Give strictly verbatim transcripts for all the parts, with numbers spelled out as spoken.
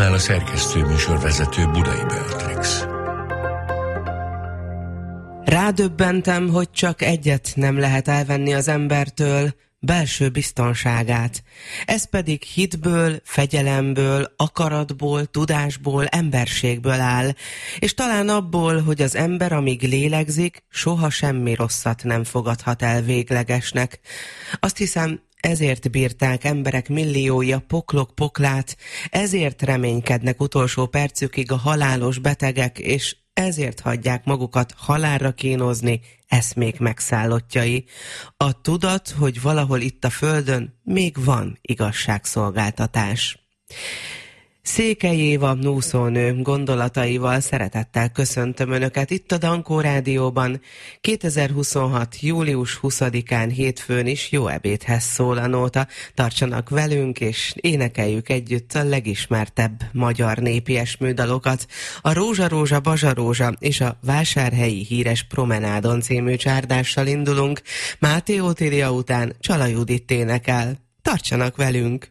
mikrofonnál a szerkesztő műsorvezető Budai Beatrix. Rádöbbentem, hogy csak egyet nem lehet elvenni az embertől, belső biztonságát. Ez pedig hitből, fegyelemből, akaratból, tudásból, emberségből áll, és talán abból, hogy az ember, amíg lélegzik, soha semmi rosszat nem fogadhat el véglegesnek. Azt hiszem, ezért bírták emberek milliója poklok poklát, ezért reménykednek utolsó percükig a halálos betegek, és ezért hagyják magukat halálra kínozni eszmék megszállottjai. A tudat, hogy valahol itt a földön még van igazságszolgáltatás. Székely Éva úszónő gondolataival szeretettel köszöntöm Önöket itt a Dankó Rádióban. kétezer-huszonhat. július huszadikán hétfőn is jó ebédhez szól a nóta. Tartsanak velünk és énekeljük együtt a legismertebb magyar népi esműdalokat. A Rózsa, Rózsa, Bazsa, Rózsa és a Vásárhelyi Híres Promenádon című csárdással indulunk. Máté Otília után Csala Judit énekel. Tartsanak velünk!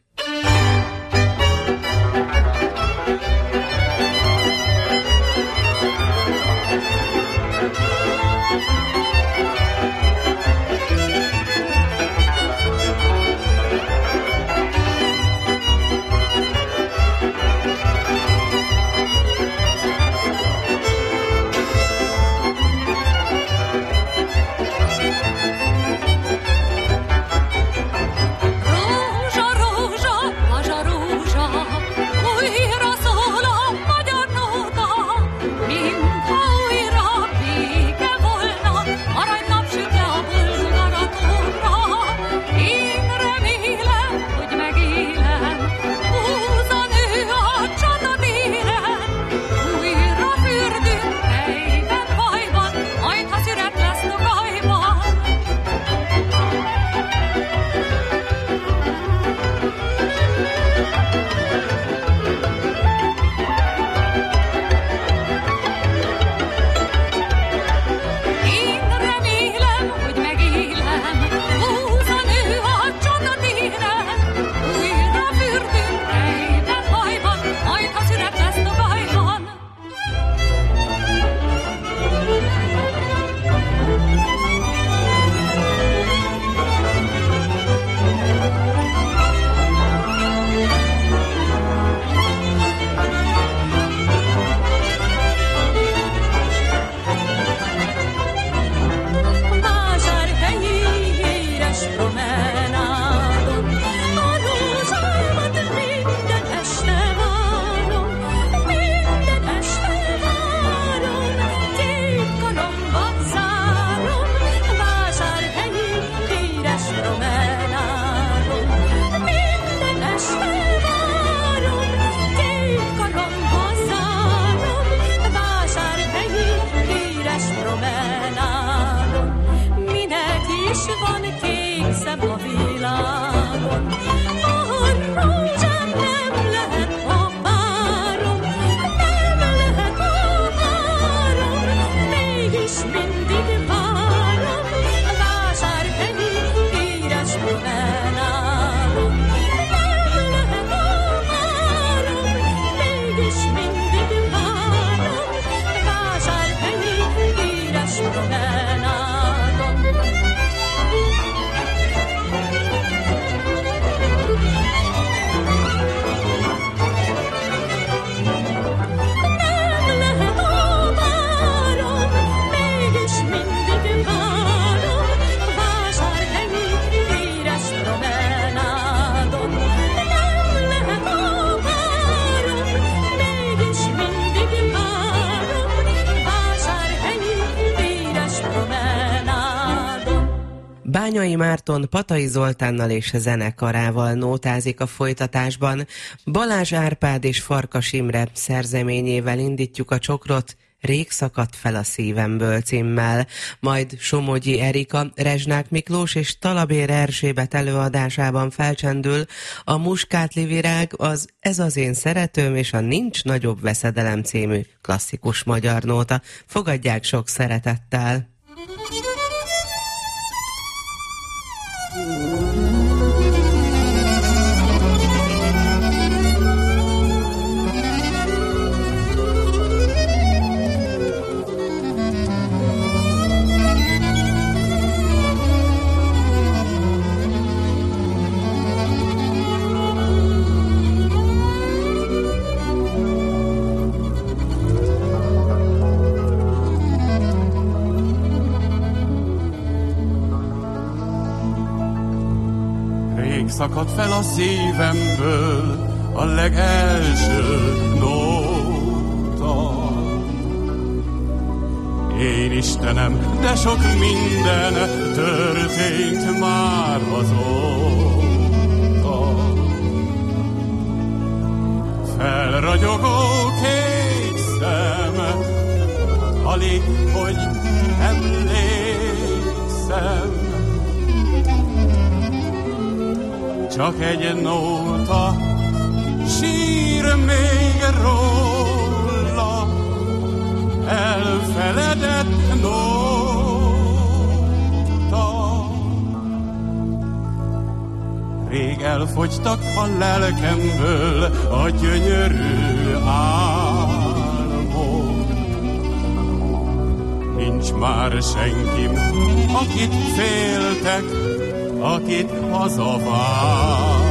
Bányai Márton Patai Zoltánnal és zenekarával nótázik a folytatásban. Balázs Árpád és Farkas Imre szerzeményével indítjuk a csokrot, Rég szakadt fel a szívemből címmel, majd Somogyi Erika, Rezsnák Miklós és Talabér Erzsébet előadásában felcsendül a Muskátli virág, az Ez az én szeretőm és a Nincs nagyobb veszedelem című klasszikus magyar nóta. Fogadják sok szeretettel! szakad fel a szívemből a legelső nóta. Én Istenem, de sok minden történt már azóta. Felragyogó kék szem, alig, hogy emlékszem. Csak egy nóta sír még róla, elfeledett nóta. Rég elfogytak a lelkemből a gyönyörű álmok. Nincs már senkim, akit féltek, akit hazavárok.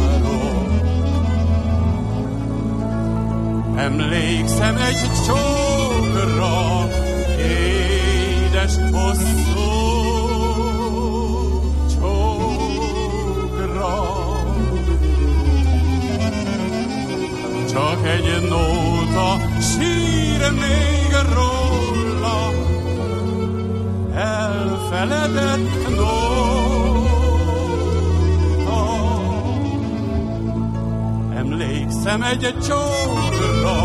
Emlékszem egy csókra, édes hosszú csókra. Csak egy nóta sír még róla, elfeledett nóta. Emlékszem egy csókra,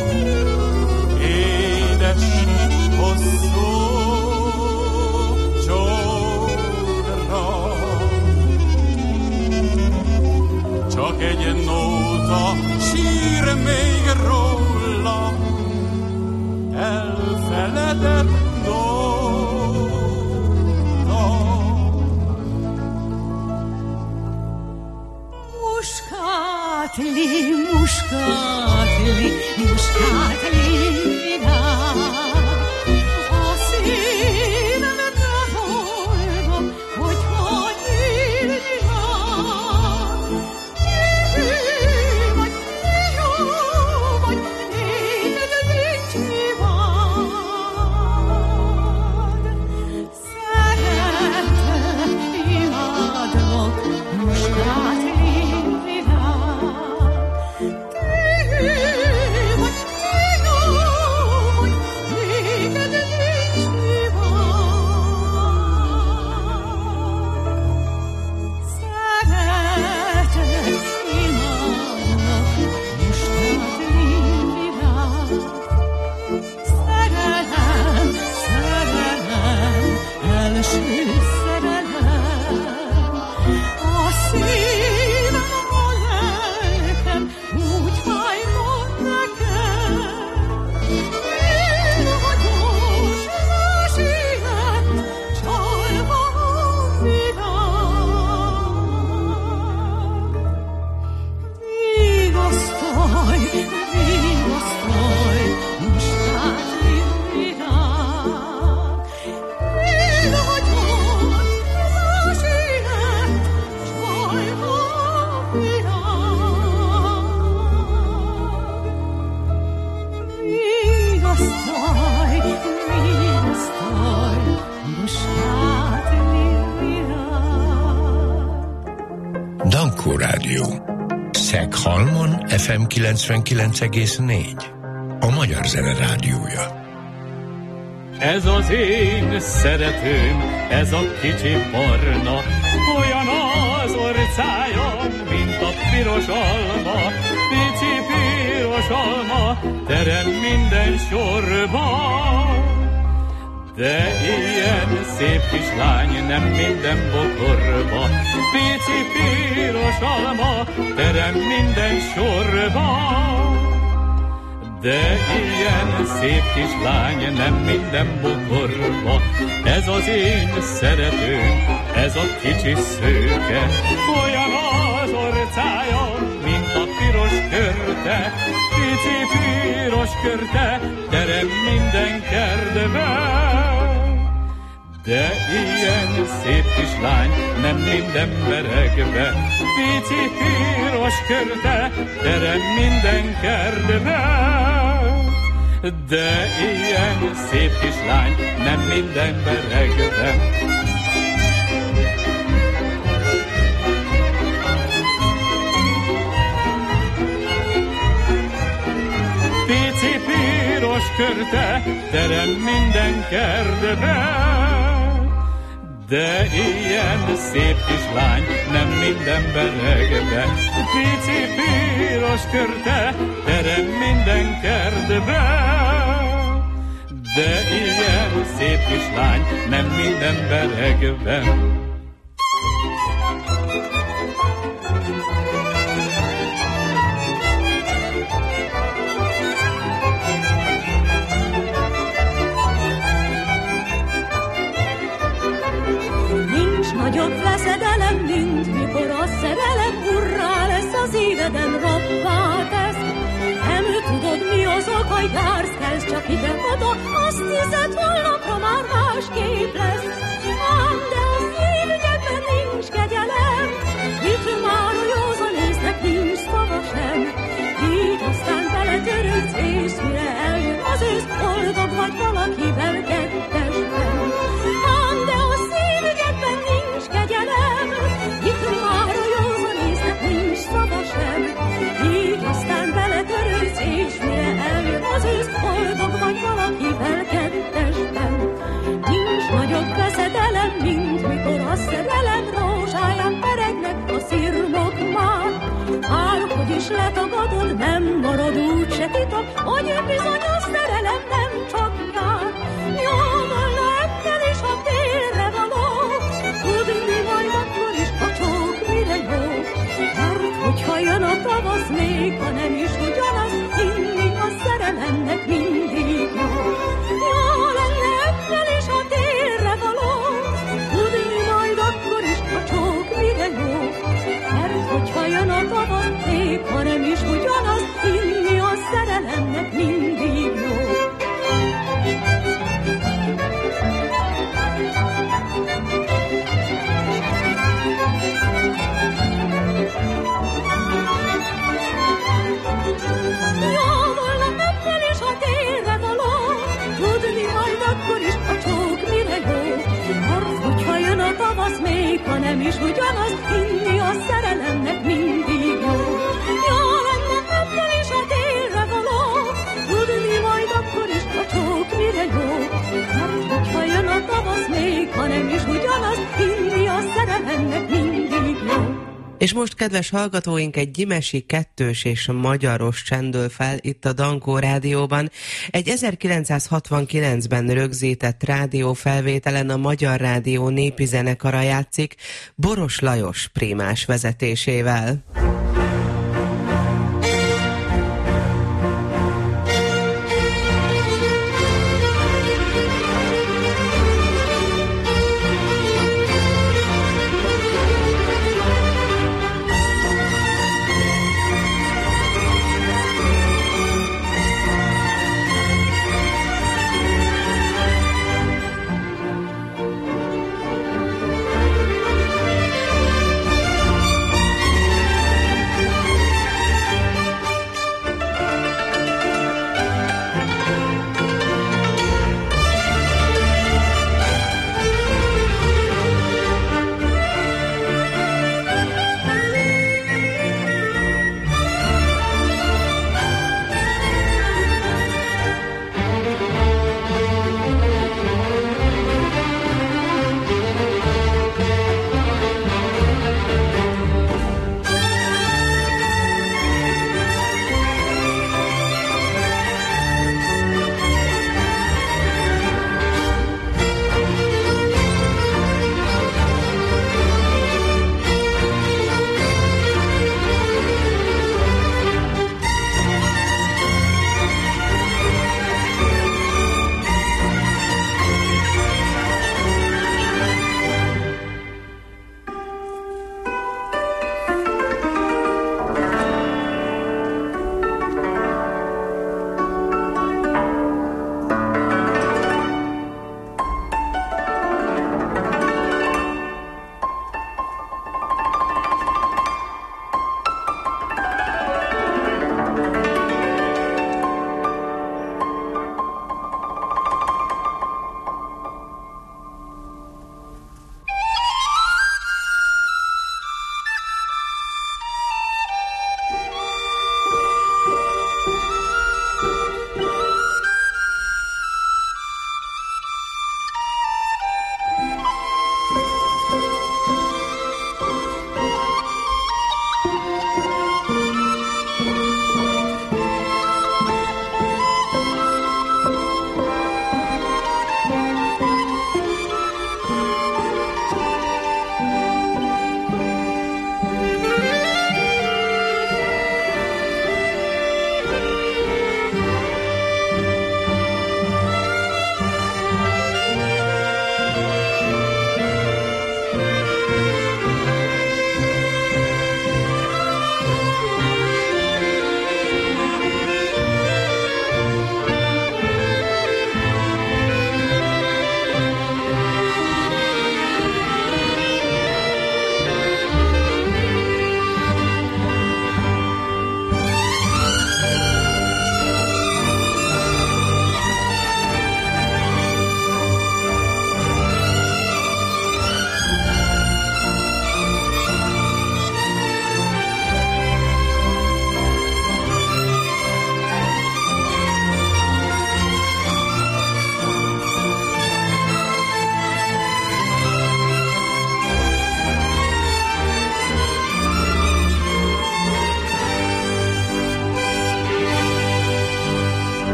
édes, hosszú csókra. Csak egy nóta sír még róla, elfeledett nóta. Muskátli, muskátli, muskátli, a szívembe boldog, hogy hogy írjál. Hű vagy, jó vagy, néked nincs hibád. Szeretlek, imádlak, muskátli. Szeghalmon ef em kilencvenkilenc egész négy. A Magyar Zene Rádiója. Ez az én szeretőm, ez a kicsi barna, olyan az orcája, mint a piros alma, pici piros alma, terem minden sorba. De ilyen szép kislány nem minden bokorba, pici piros alma, terem minden sorba. De ilyen szép kislány nem minden bokorba. Ez az én szeretőm, ez a kicsi szőke, olyan az orcája, mint a piros körte, pici piros körte, terem minden kertbe. De ilyen szép kislány nem minden meregbe, pici piros körte, terem minden kertbe. De ilyen szép kislány nem minden meregbe. körte terem minden kertbe. De ilyen szép kislány nem minden beregbe. Pici piros körte terem minden kertbe. De ilyen szép kislány nem minden beregbe. Nagyobb veszedelem, mint mikor a szerelem urrá lesz, az éveden rabbá tesz. Nem tudod, mi az oka, jársz, kelsz csak ide-oda, azt hiszed, holnapra már másképp lesz. Ám de a szívügyekben nincs kegyelem, mit már a józan észnek nincs szava sem. Így aztán beletörődsz, és mire eljön az ősz, boldog vagy valakivel kettesben. Ám de a szívügyekben nincs kegyelem, itt már a józan észnek nincs szava sem. Így aztán beletörődsz, és mire eljön az ősz, boldog vagy valakivel kettesben. Nincs nagyobb veszedelem, mint mikor a szerelem rózsáján peregnek a szirmok már. Bárhogy is letagadod, nem marad úgy se titok, hogy bizony a szerelem nem csak jár. Jó volna ebben is, ha térre való, tudni majd akkor is a csók mire jó. Mert hogyha jön a tavasz, még ha nem is ugyanaz, inni a szerelemnek mindig jó. Jó lenne ebben is, ha térre való, tudni majd akkor is a csók mire jó. Mert hogyha jön a tavasz, még ha nem is ugyanaz, inni a szerelemnek mindig jó. Jó volna ebben is, ha térre való, tudni majd akkor is a csók mire jó. Mert hogyha jön a tavasz, még ha nem is ugyanaz, inni a szerelemnek mindig jó. Jó lenne ebben is, ha térre való, tudni majd akkor is a csók mire jó. Mert hogyha jön a tavasz, még ha nem is ugyanaz, inni a szerelemnek mindig jó. És most, kedves hallgatóink, egy gyimesi kettős és magyaros csendül fel itt a Dankó Rádióban. Egy ezerkilencszázhatvankilencben rögzített rádiófelvételen a Magyar Rádió népi zenekara játszik Boros Lajos prímás vezetésével.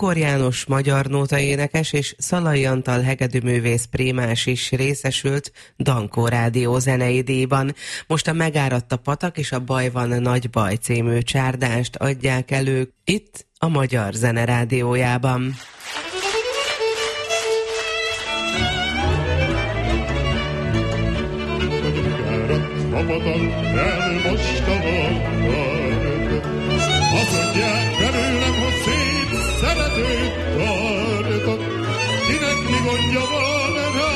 Bokor János magyar nótaénekes és Szalai Antal hegedűművész prémás is részesült Dankó Rádió zenei díjban. Most a Megáradt a patak és a Baj van nagy baj című csárdást adják elő itt a Magyar Zene Rádiójában. A patak elmosta vannak, azt mondják belőlem, hogy szép szeretőt tartok. Kinek mi gondja van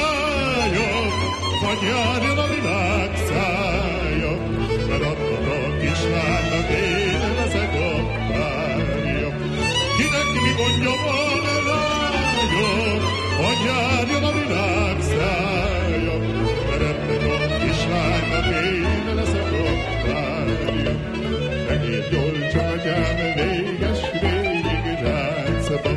rája, vagy járjon a világ szája, mert adnak a kislánynak én leszek a párja. Kinek mi gondja van rája, vagy járjon a világ szája, mert adnak a kislánynak én leszek a párja. Megint jól csak atyám véges végig ráncba,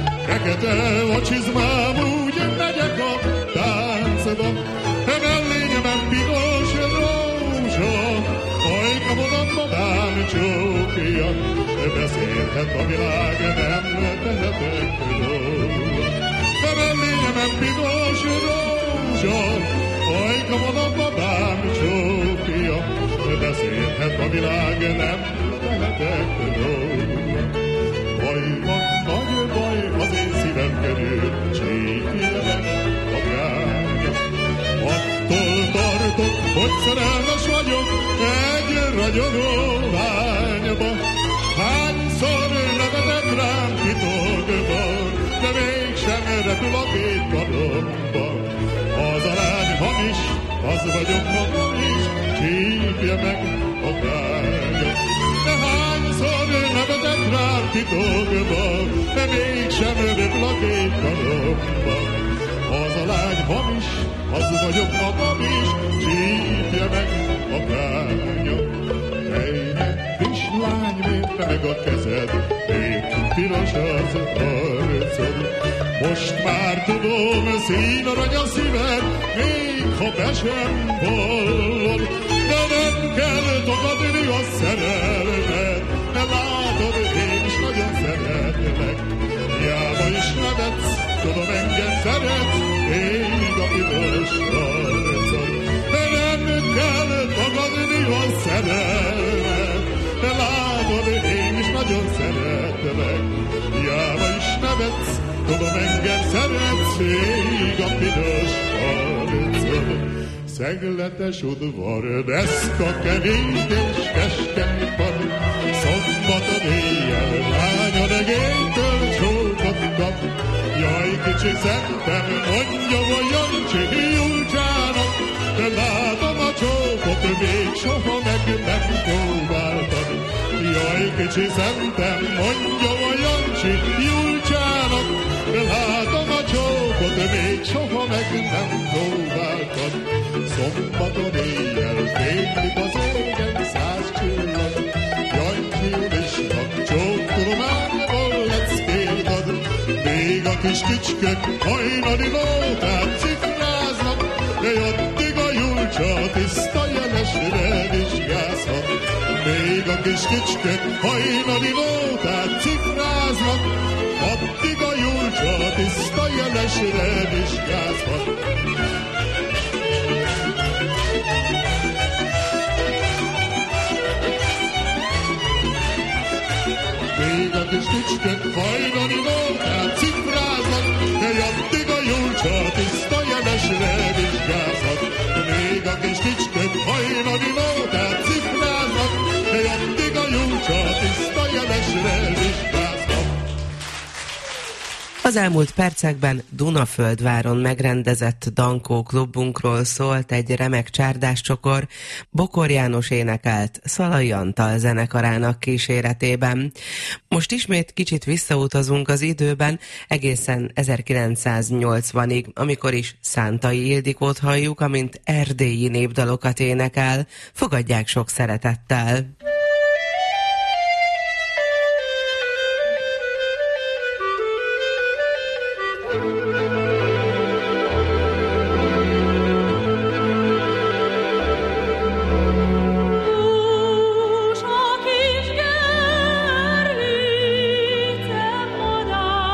fekete a csizmám, úgy megyek a táncba. Mellényemen piros rózsa, ajkamon a madám csókja, beszélhet a világ, nem tehetek róla. Mellényemen piros rózsa, ajkamon a madám csókja, beszélhet a világ, nem tehetek róla. Baj van, nagy baj, az én szívem körül, csípjelek a drága. Attól tartok, hogy szerelmes vagyok egy ragyogó lányba. Hányszor nevetett rám titokban, de mégsem repül a két karomba. Az a lány hamis, az vagyok magam is, csípje meg a drága. De hányszor nevetett rám titokban, de mégsem repül a két karomba. Az a lány hamis, az vagyok magam is, csípje meg a drága. Ejnek kis lány, mérte meg a kezed, még piros az arcod. Most már tudom, színarany a szíved, még ha be sem vallod. De nem kell tagadni a szerelmet, de látod, én is nagyon szeretlek. Hiába is nevetsz, tudom, engem szeretsz, ég a piros arcod. De nem kell tagadni a szerelmet, de látod, én is nagyon szeretlek. Hiába is nevetsz, tudom, engem szeretsz, ég a piros arcod. Szegletes udvar, deszka, kemény és keskeny pad, szombaton éjjel lány a regénytől csókot kap. Jaj, kicsi szentem, mondja a Jancsi Julcsának, de látom a csókot, még soha meg nem próbáltad. Jaj, kicsi szentem, mondja a Jancsi Julcsának, de látom a csókot, még soha meg nem próbáltad. Szombaton éjjel fénylik az égen száz csillag, Jancsi Julisnak csókturmányból leckéltad. Még a kis kicskök hajnali nótát cifráznak, de addig a Julcsa tiszta jelesre vizsgázhat. Még a kis kicskök hajnali nótát cifráznak, addig a Julcsa tiszta jelesre vizsgázhat. Még a kis kicskök hajnali nótát cifráznak, de addig a Julcsa tiszta jelesre vizsgázhat. Még a kis kicskök hajnali nótát cifráznak, de addig a Julcsa tiszta jelesre vizsgázhat. Az elmúlt percekben Dunaföldváron megrendezett Dankó klubunkról szólt egy remek csárdáscsokor, Bokor János énekelt Szalai Antal zenekarának kíséretében. Most ismét kicsit visszautazunk az időben, egészen ezerkilencszáznyolcvanig, amikor is Szántai Ildikót halljuk, amint erdélyi népdalokat énekel. Fogadják sok szeretettel! Csak is gerlice madár,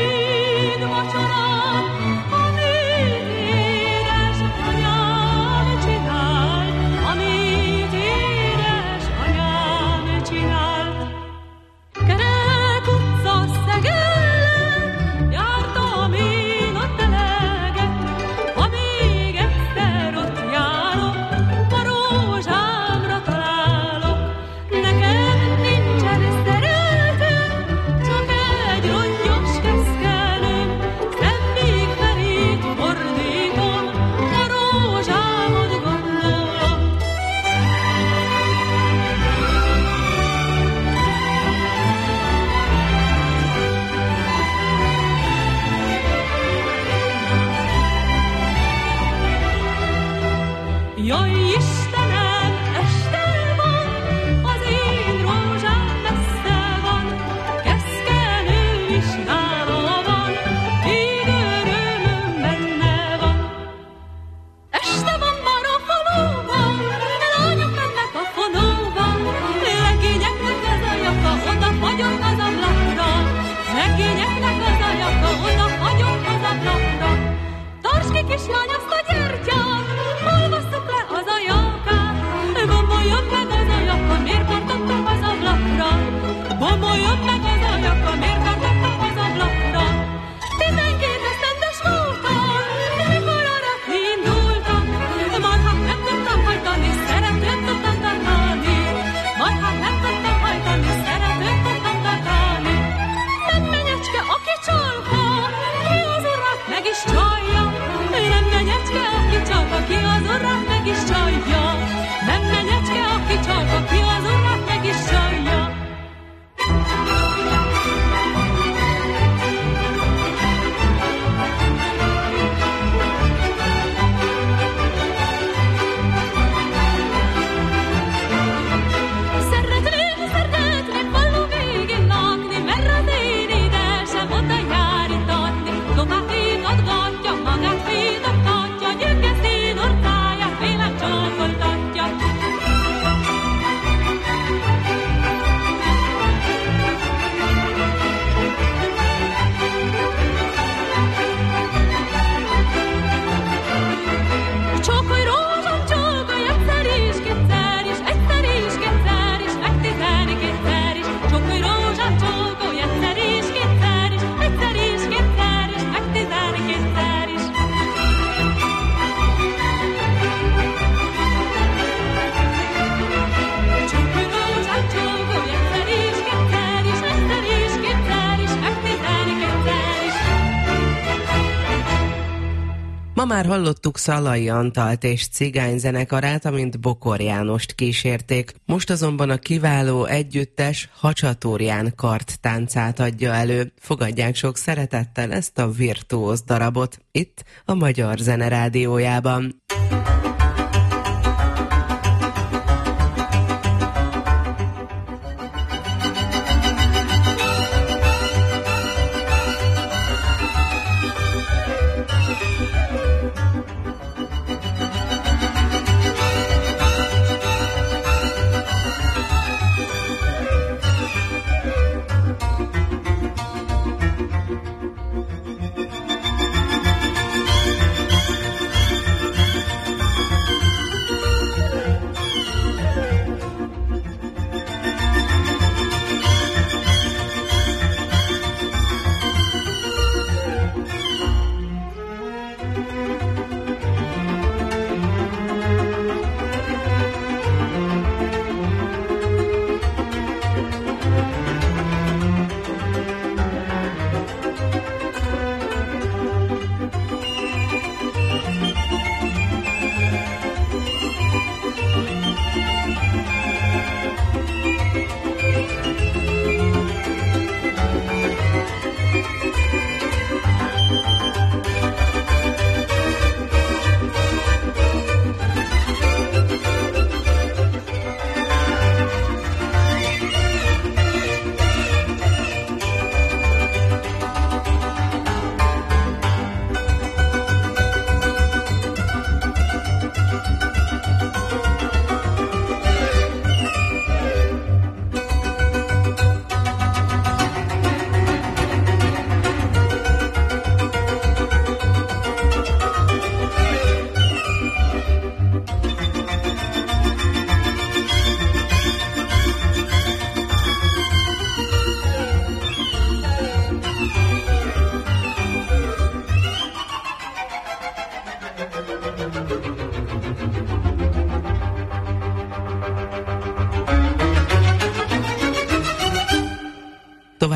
Ma már hallottuk Szalai Antalt és cigányzenekarát, amint Bokor Jánost kísérték. Most azonban a kiváló együttes Hacsaturján karttáncát adja elő. Fogadják sok szeretettel ezt a virtuóz darabot itt a Magyar Zene Rádiójában.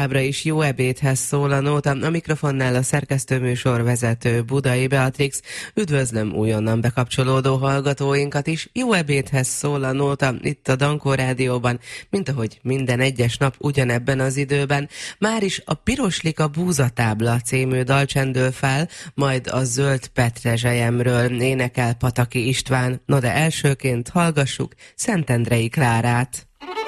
továbbra is Jó ebédhez szól a nóta. A mikrofonnál a szerkesztőműsor vezető Budai Beatrix. Üdvözlöm újonnan bekapcsolódó hallgatóinkat is. Jó ebédhez szól a nóta itt a Dankó Rádióban, mint ahogy minden egyes nap ugyanebben az időben. Már is a Piroslika búzatábla című dal csendül fel, majd a Zöld Petrezselyemről énekel Pataki István. No de elsőként hallgassuk Szentendrei Klárát.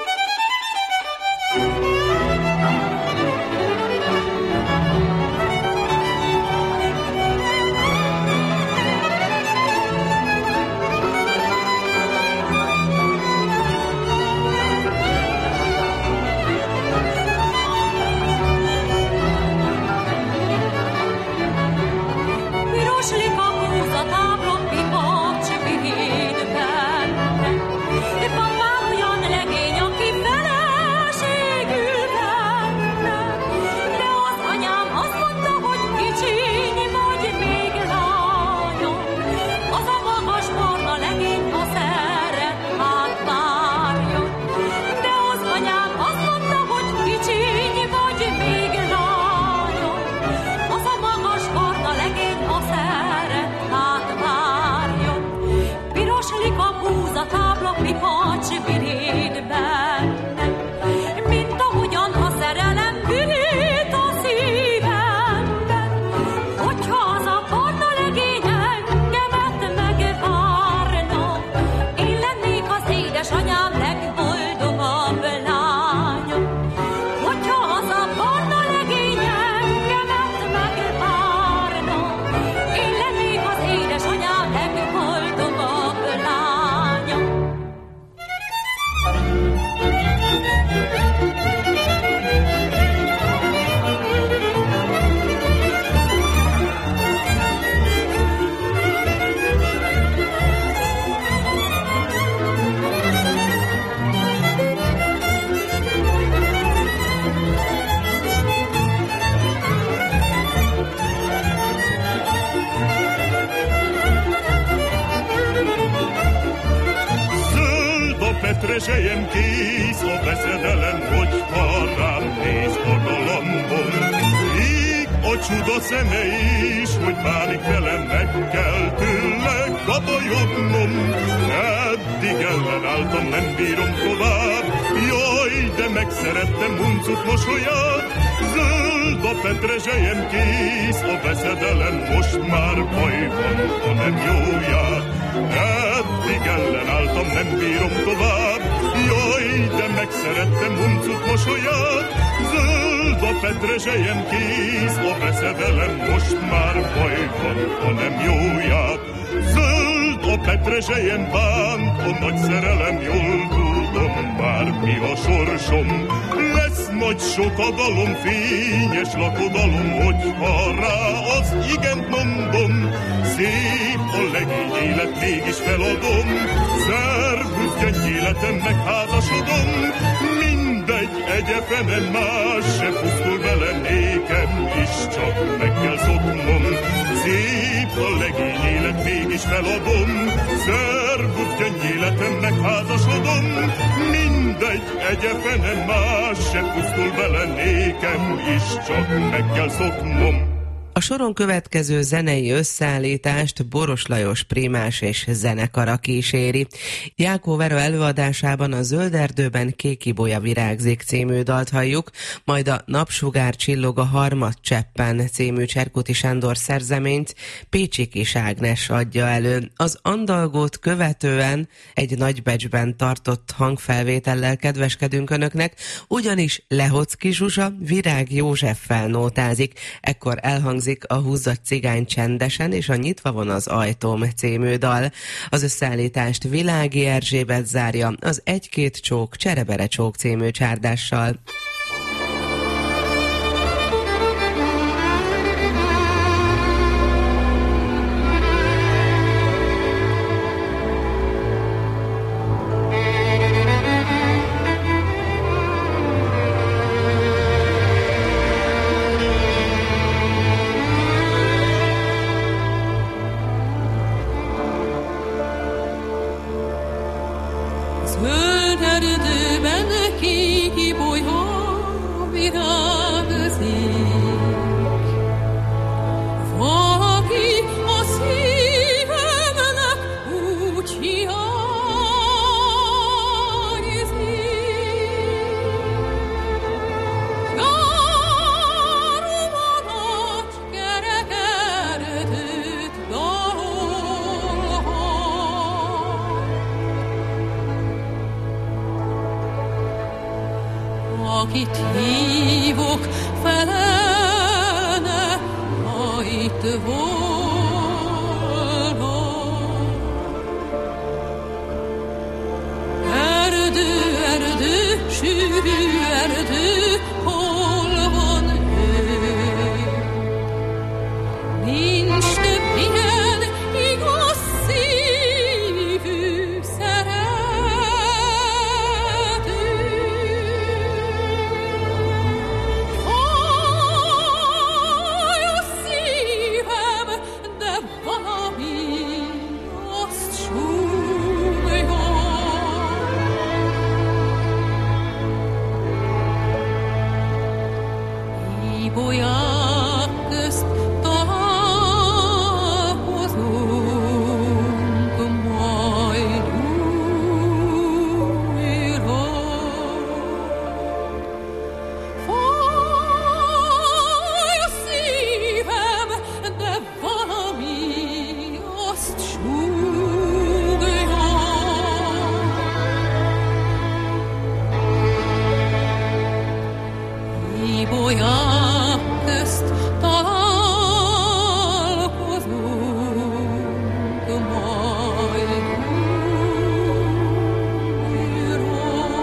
Petrezselyem kész a veszedelem, hogyha rám néz a galambom. Ég a csuda szeme is, hogy bánik velem, meg kell tőle kabajodnom. Eddig ellenálltam, nem bírom tovább, jaj, de megszerettem uncut mosolyát. Zöld a petrezselyem kész a veszedelem, most már baj van, ha nem jóját. Eddig ellenálltam, nem bírom tovább, jaj, de megszerettem uncut mosolyát. Zöld a petrezselyem kész a veszedelem, most már baj van, ha nem jóját. Zöld a petrezselyem bánt, a nagy szerelem, jól tudom már mi a sorsom. Lesz nagy sokadalom, fényes lakodalom, hogyha rá az igent mondom. Szép a legény élet, mégis feladom, szervusz gyöngyéletem, megházasodom. Mindegy, egyefenem, más se pusztul vele, nékem is csak meg kell szoknom. Szép a legény élet, mégis feladom, szervusz gyöngyéletem, megházasodom. Mindegy, egyefenem, más se pusztul vele, nékem is csak meg kell szoknom. A soron következő zenei összeállítást Boros Lajos prímás és zenekara kíséri. Jákó Vera előadásában a Zöld erdőben kék ibolya virágzik című dalt halljuk, majd a Napsugár csillog a harmadcseppen című Cserkuti Sándor szerzeményt Pécsi Kis Ágnes adja elő. Az andalgót követően egy Nagybecsben tartott hangfelvétellel kedveskedünk önöknek, ugyanis Lehocki Zsuzsa Virág Józseffel nótázik. Ekkor elhangzik a Húzzat cigány csendesen és a Nyitva van az ajtóm című dal. Az összeállítást Világi Erzsébet zárja az Egy-két csók Cserebere csók című csárdással. Zöld erdőben kék ibolyha akit hívok, felelne, ha itt volna. Erdő, erdő, sűrű erdő, hol van ő? Nincs több ilyen igaz szívű szerető. Fáj a szívem, de valami azt súgja. Ibolyák közt találkozunk majd újra. Fáj a szívem, de valami azt súgja. Ibolyák közt találkozunk majd újra.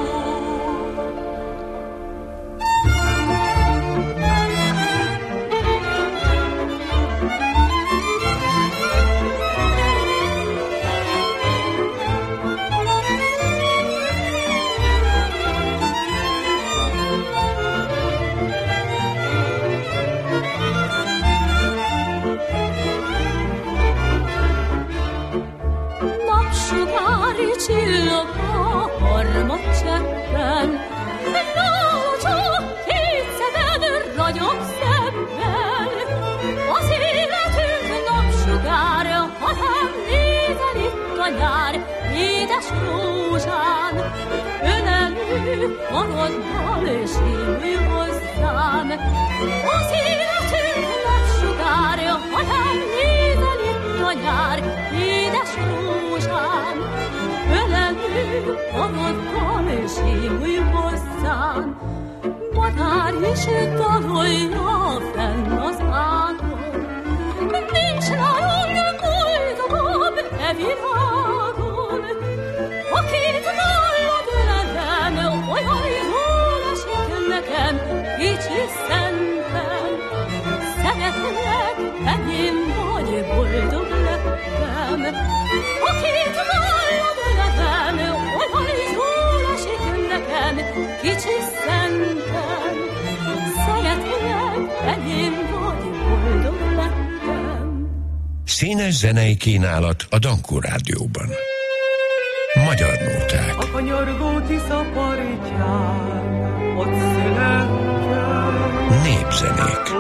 Napsugári csillag a harmadcseppen, nála csak két szemed ragyog szemmel. Az életünk napsugárja, ha nem nézel itt a nyár, édes rózsán. Ölelő magaddal és hívj hozzám. Az életünk napsugárja, ha nem nézel itt a nyár, édes rózsán. Ölelő magaddal és hívj hozzám. Madár is dalolja fenn az ágon. Nincs nálunk boldogabb e világon. A két nálad ölelem, olyan jól esik nekem, kicsi szentem. Szeretlek, enyém vagy, boldog lettem. A két nálad ölelem, olyan jól esik nekem, kicsi szentem. Szeretlek, enyém vagy, boldog lettem. Színes zenei kínálat a Dankó Rádióban. Magyar nóták. A kanyargó Tisza partján, ott születtem. Népzenék.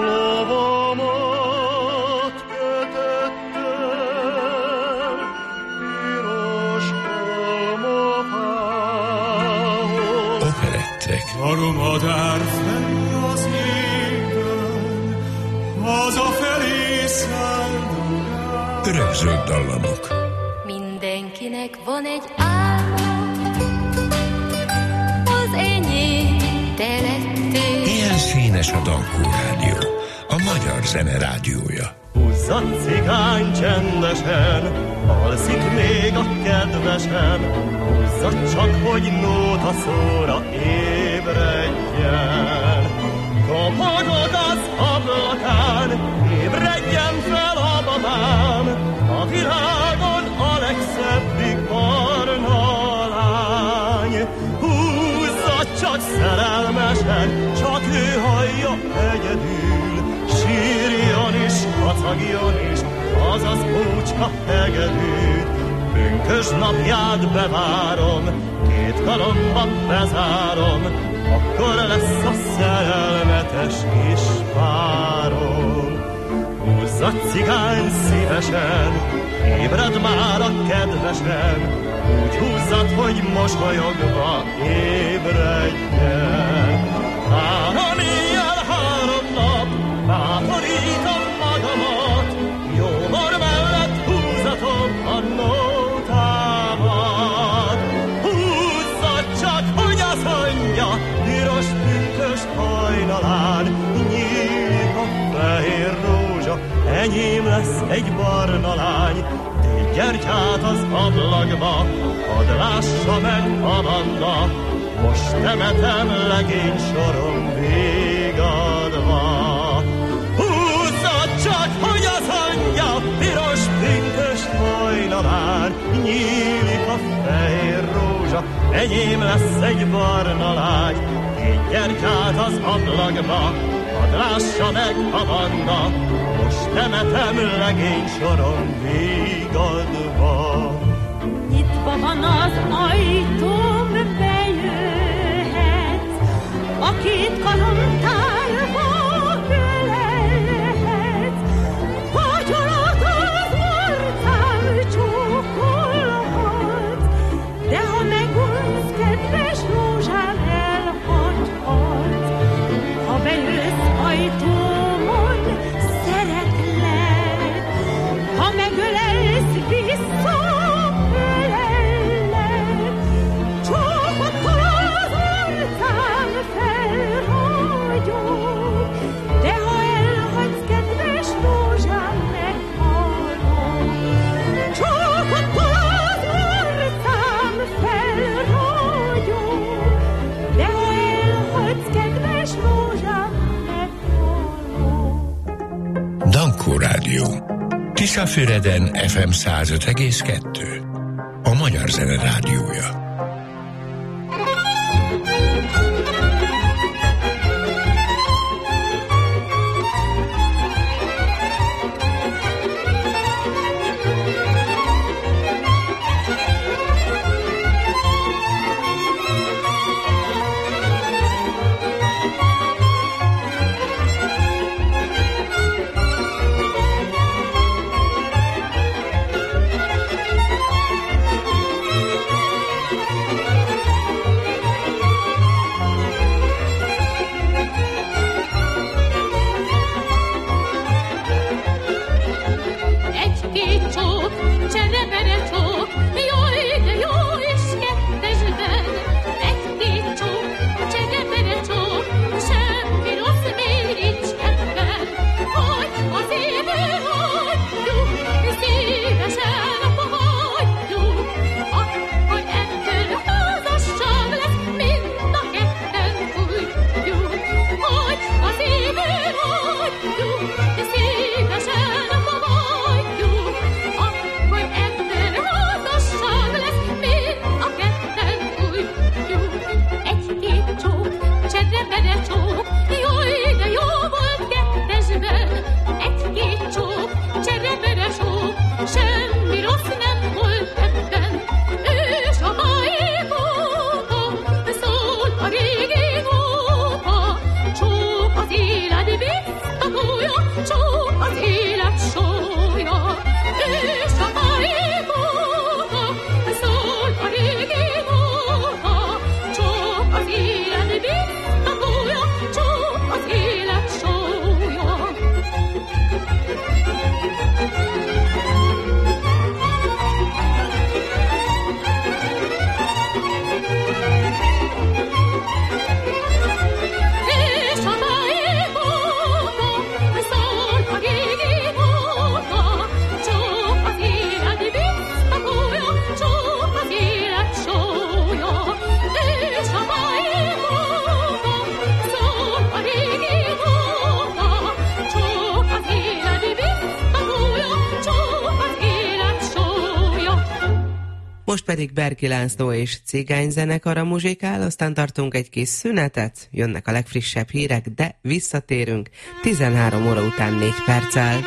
Lovamat kötöttem piros almafához. Operettek. Aromadár fenn az égen, hazafelé szállunk. Örökzöld dallamok. Mindenkinek van egy álma, az enyém te lettél. Ilyen színes a Dankó Rádió, a magyar zene rádiója. Húzzad cigány csendesen, alszik még a kedvesen. Húzzad csak, hogy nóta szóra ébredjen. Kopogod az ablakán, ébredjen fel a babám. A világon a legszebbik barna lány. Húzzad csak szerelmesen, csak ő hallja egyedül. Sírjon is, kacagjon is, azaz búcska hegedűt. Pünkös napját bevárom, két karomban bezárom, akkor lesz a szerelmetes kis párom. Húzzad cigány szívesen, ébred már a kedvesen, úgy húzzad, hogy mosolyogva ébredjen. Három éjjel, három nap, bátorítom magamat, jómor mellett húzatom a nótámat. Húzzad csak, hogy az anyja piros pünkös enyém lesz egy barna lány. Tégy gyertyát az ablakba, hadd lássa meg Amanda, most temetem legény sorom végadva. Húzza csak, hogy az anyja, piros pünkös hajnalán, nyílik a fehér rózsa, enyém lesz egy barna lány. Tégy gyertyát az ablakba, hadd lássa meg Amanda, most temetem legény sorom végadva. Nyitva van az ajtóm, bejöhetsz, a két karom tárva ölelhetsz, fagyolat az orcám csókolhatsz, de ha megunsz, kedves rózsám, elhagyhatsz. Ha bejössz ajtómon, szeretlek, ha megölelsz, visszaölellek, csókottól az orcán felragyog, de ha elhagysz, kedves rózsám, meghalok. Csókottól az orcán felragyog, de ha elhagysz, kedves rózsám, meghalok. Dankó Rádió. Tiszafüreden ef em száz öt egész kettő. A Magyar Zene Rádiója. Most pedig Berki László és cigányzenekara muzsikál, aztán tartunk egy kis szünetet, jönnek a legfrissebb hírek, de visszatérünk tizenhárom óra után négy perccel.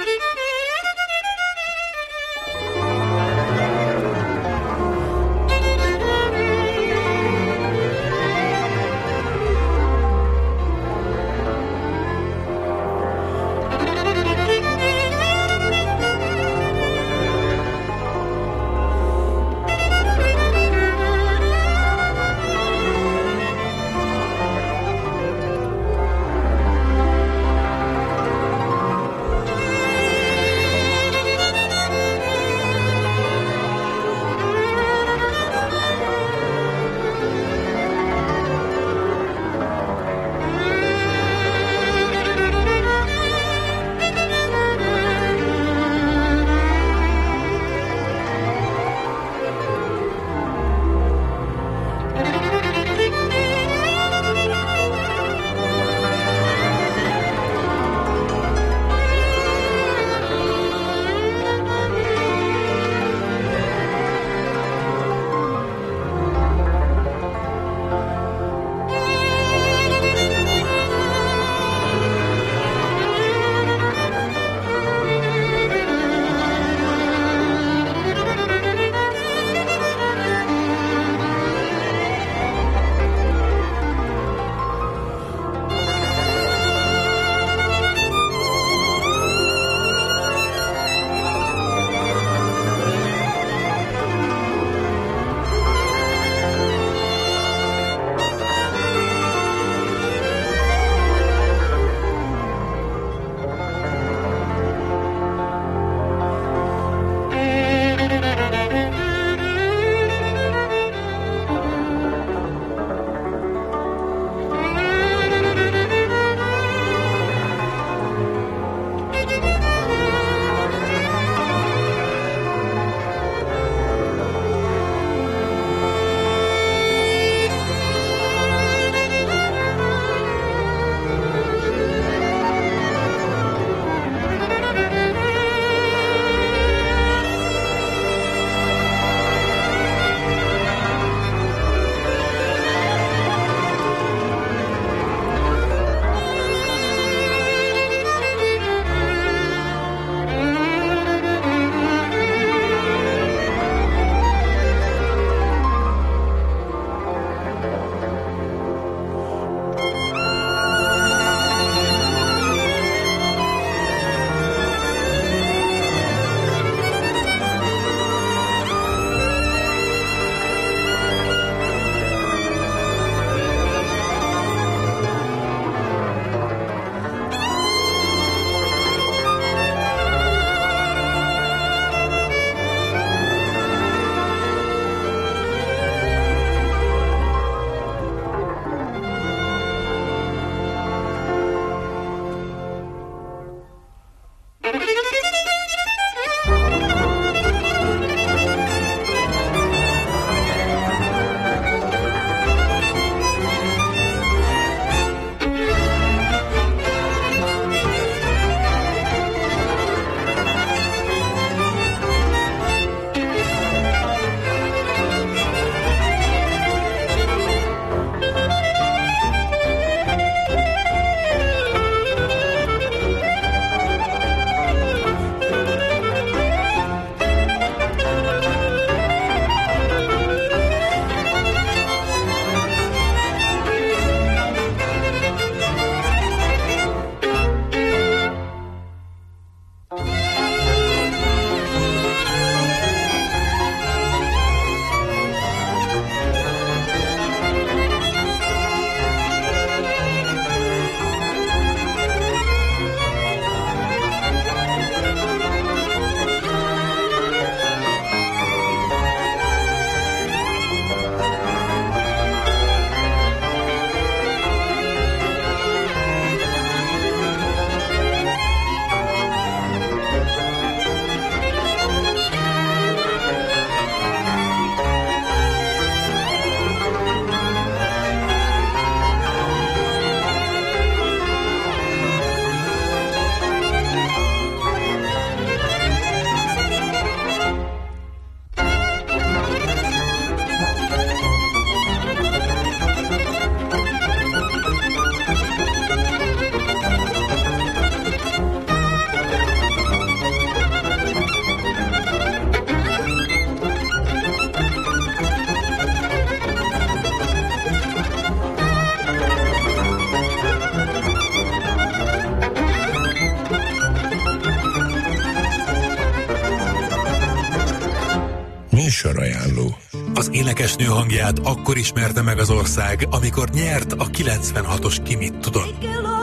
Műsorajánló. Az énekesnő hangját akkor ismerte meg az ország, amikor nyert a kilencvenhatos Ki mit tudod.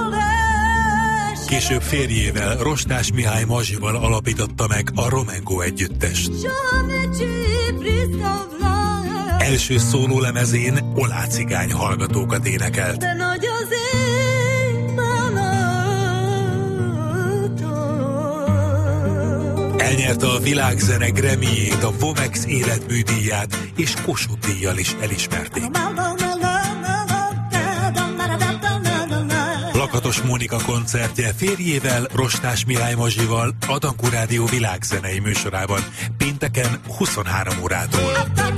Később férjével, Rostás Mihály Mazsival alapította meg a Romengo együttest. Első szólólemezén Olá cigány hallgatókat énekelt. Elnyerte a világzene Grammy-jét, a Vomex életműdíját, és Kossuth díjjal is elismerték. Lakatos Mónika koncertje férjével, Rostás Mihály Mazsival a Dankó Rádió világzenei műsorában pénteken huszonhárom órától.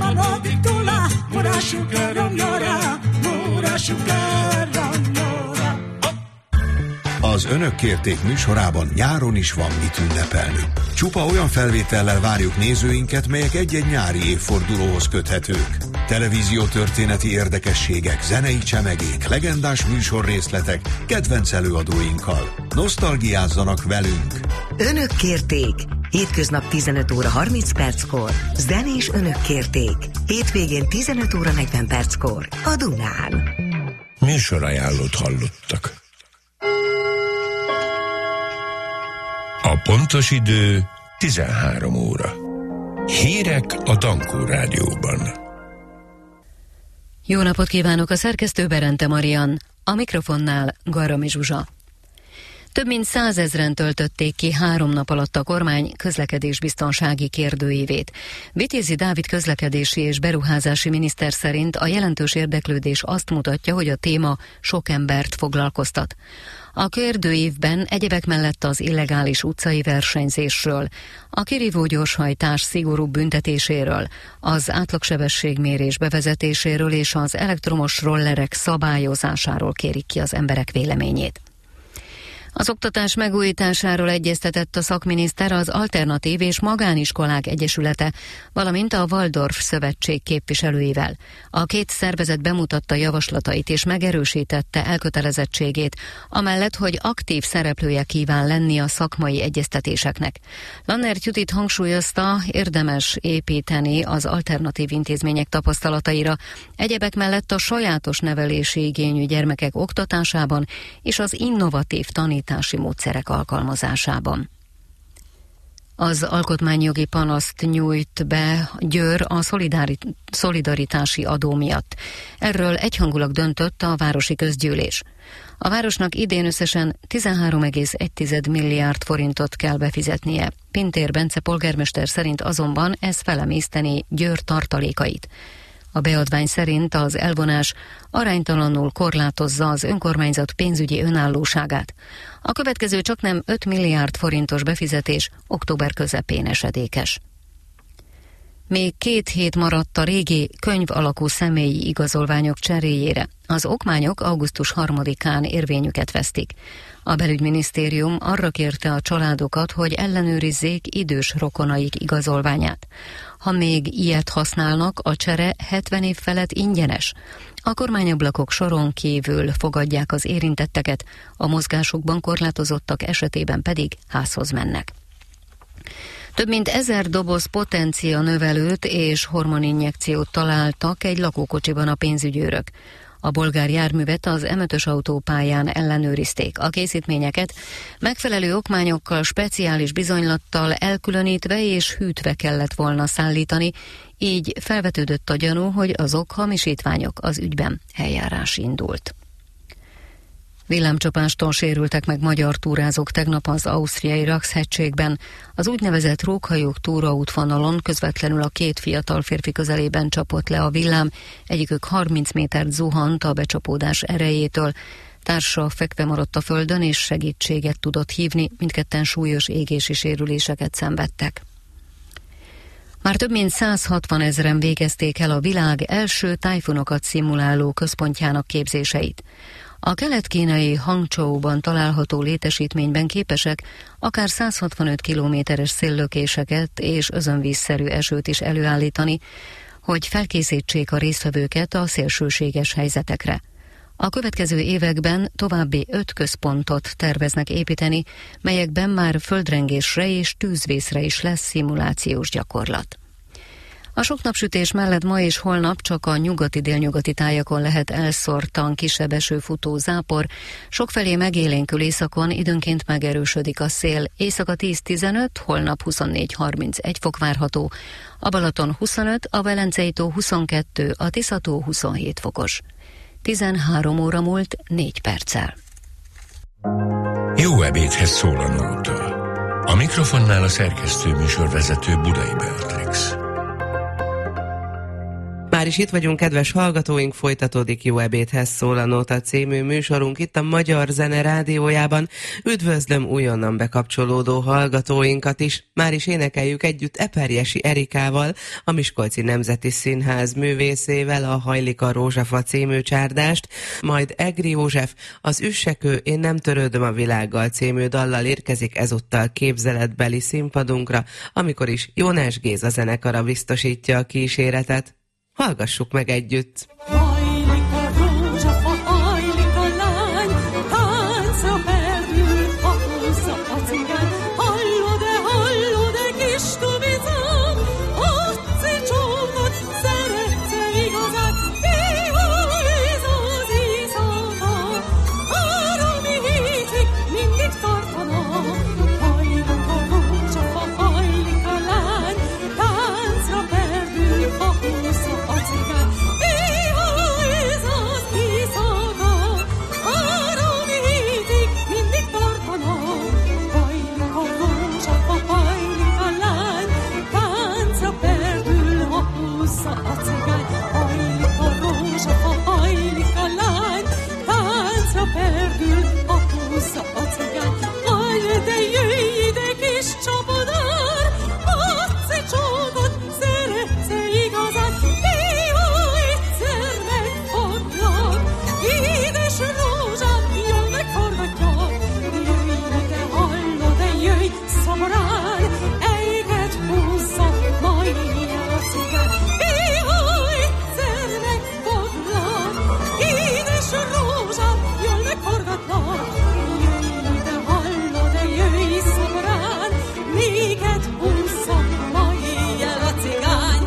Az Önök kérték műsorában nyáron is van mit ünnepelni. Csupa olyan felvétellel várjuk nézőinket, melyek egy-egy nyári évfordulóhoz köthetők. Televíziótörténeti érdekességek, zenei csemegék, legendás műsorrészletek, kedvenc előadóinkkal. Nosztalgiázzanak velünk! Önök kérték! Hétköznap tizenöt óra harminc perckor, zenés Önök kérték. Hétvégén tizenöt óra negyven perckor a Dunán. Műsorajánlót hallottak. A pontos idő tizenhárom óra. Hírek a Dankó Rádióban. Jó napot kívánok, a szerkesztő Berente Marian, a mikrofonnál Garami Zsuzsa. Több mint százezren töltötték ki három nap alatt a kormány közlekedésbiztonsági kérdőívét. Vitézi Dávid közlekedési és beruházási miniszter szerint a jelentős érdeklődés azt mutatja, hogy a téma sok embert foglalkoztat. A kérdőívben egyebek mellett az illegális utcai versenyzésről, a kirívó gyorshajtás szigorúbb büntetéséről, az átlagsebességmérés bevezetéséről és az elektromos rollerek szabályozásáról kérik ki az emberek véleményét. Az oktatás megújításáról egyeztetett a szakminiszter az Alternatív és Magániskolák Egyesülete, valamint a Waldorf Szövetség képviselőivel. A két szervezet bemutatta javaslatait és megerősítette elkötelezettségét, amellett, hogy aktív szereplője kíván lenni a szakmai egyeztetéseknek. Lannert Judit hangsúlyozta, érdemes építeni az alternatív intézmények tapasztalataira, egyebek mellett a sajátos nevelési igényű gyermekek oktatásában és az innovatív tanítási módszerek alkalmazásában. Az alkotmányjogi panaszt nyújt be Győr a szolidaritási adó miatt. Erről egyhangulag döntött a városi közgyűlés. A városnak idén összesen tizenhárom egész egy milliárd forintot kell befizetnie. Pintér Bence polgármester szerint azonban ez felemészteni Győr tartalékait. A beadvány szerint az elvonás aránytalanul korlátozza az önkormányzat pénzügyi önállóságát. A következő csaknem öt milliárd forintos befizetés október közepén esedékes. Még két hét maradt a régi könyv alakú személyi igazolványok cseréjére. Az okmányok augusztus harmadikán érvényüket vesztik. A belügyminisztérium arra kérte a családokat, hogy ellenőrizzék idős rokonaik igazolványát. Ha még ilyet használnak, a csere hetven év felett ingyenes. A kormányablakok soron kívül fogadják az érintetteket, a mozgásukban korlátozottak esetében pedig házhoz mennek. Több mint ezer doboz potencia növelőt és hormoninjekciót találtak egy lakókocsiban a pénzügyőrök. A bolgár járművet az em ötös autópályán ellenőrizték. A készítményeket megfelelő okmányokkal, speciális bizonylattal elkülönítve és hűtve kellett volna szállítani, így felvetődött a gyanú, hogy azok hamisítványok, az ügyben eljárás indult. Villámcsapástól sérültek meg magyar túrázók tegnap az ausztriai Rax-hegységben. Az úgynevezett rókhajók túraútvonalon közvetlenül a két fiatal férfi közelében csapott le a villám, egyikük harminc métert zuhant a becsapódás erejétől. Társa fekve maradt a földön és segítséget tudott hívni, mindketten súlyos égési sérüléseket szenvedtek. Már több mint száz hatvan ezren végezték el a világ első tájfunokat szimuláló központjának képzéseit. A kelet-kínai Hangzhouban található létesítményben képesek akár száz hatvanöt kilométeres széllökéseket és özönvízszerű esőt is előállítani, hogy felkészítsék a résztvevőket a szélsőséges helyzetekre. A következő években további öt központot terveznek építeni, melyekben már földrengésre és tűzvészre is lesz szimulációs gyakorlat. A sok napsütés mellett ma és holnap csak a nyugati-délnyugati tájakon lehet elszórtan kisebb esőfutó zápor, sokfelé megélénkül északon, időnként megerősödik a szél, éjszaka tíz-tizenöt, holnap huszonnégy-harmincegy fok várható, a Balaton huszonöt, a Velencei-tó huszonkettő, a Tisza-tó huszonhét fokos. tizenhárom óra múlt négy perccel. Jó ebédhez szól a nóta. A mikrofonnál a szerkesztő műsorvezető Budai Beatrix. Már is itt vagyunk, kedves hallgatóink, folytatódik Jó ebédhez szól a Nóta című műsorunk itt a Magyar Zene Rádiójában. Üdvözlöm újonnan bekapcsolódó hallgatóinkat is. Már is énekeljük együtt Eperjesi Erikával, a Miskolci Nemzeti Színház művészével a Hajlik a rózsafa című csárdást, majd Egri József az Üssekő, én nem törődöm a világgal című dallal érkezik ezúttal képzeletbeli színpadunkra, amikor is Jónás Géza zenekara biztosítja a kíséretet. Hallgassuk meg együtt! Hajlik a rózsafa, hajlik a lány, táncra perdül, ahúzza a cigány. Hallod-e, hallod-e, kis tubicám, adsz-e csókot, szeretsz-e igazán? Éhajz az éjszaka, háromi hétig mindig tartanak. Hajlik a rózsafa, hajlik a lány, táncra perdül, ahúzza a cigány. Éhajz az éjszaka, három hétig mindig tartanak. Hajlik a rózsafa, hajlik a lány, táncra perdül, ahúzza a cigány. Hajlik a rózsafa, hajlik a lány, táncra perdül, ahúzza a cigány. Hajj, de jöjj ide, kis csapadár, adsz-e csókot, szeretsz-e igazán? Egyszer megfoglak, édes rózsám, jól megforgatjak. Jöjj ide, hallod-e, jöjj szamarán, ejget húzza, majd ilyen a cigány. Egyszer megfoglak, édes rózsám, jól megforgatlak. Jöjj ide, hallod-e, jöjj szamarán, néked húzza, majd ilyen a cigány.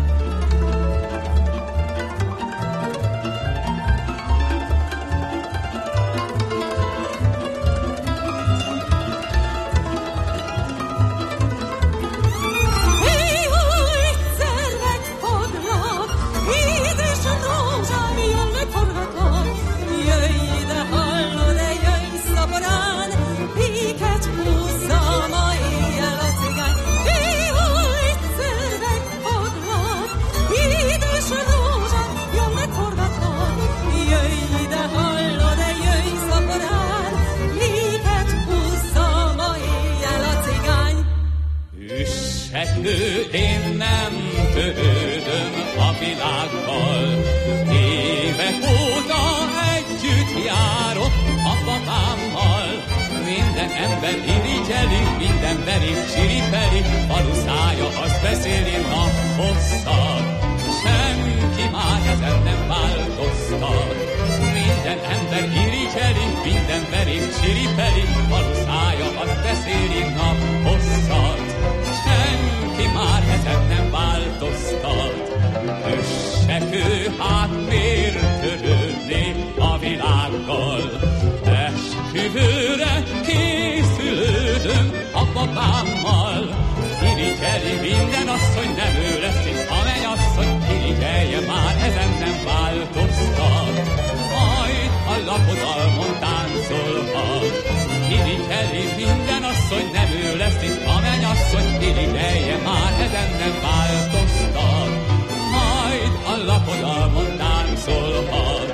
Egyszer megfoglak, édes rózsám, jól megforgatlak. Jöjj ide, hallod-e, jöjj szaporán, néked húzza, ma éjjel a cigány. Egyszer megfoglak, édes rózsám, jól megforgatlak. Jöjj ide, hallod-e, jöjj szaporán, néked húzza, ma éjjel a cigány. Üssekő, én nem törődöm a világgal. Évek óta együtt járok a babámmal. Minden ember irigyeli, minden verép csiripeli, falu szája azt beszéli nap hosszat. Senki már ezen nem változtat. Minden ember irigyeli, minden verép csiripeli, falu szája azt beszéli nap hosszat. Senki már ezen nem változtat. Üssekő, hát miért törődni a világgal? Esküvőre készülődöm a babámmal. Irigyeli minden asszony, nem ő lesz itt a mennyasszony. Irigyelje már, ezen nem változtat. Majd a lakodalmon táncolhat. Irigyeli minden asszony, nem ő lesz itt a mennyasszony. Irigyelje már, ezen nem változtat. Majd a lakodalmon táncolhat.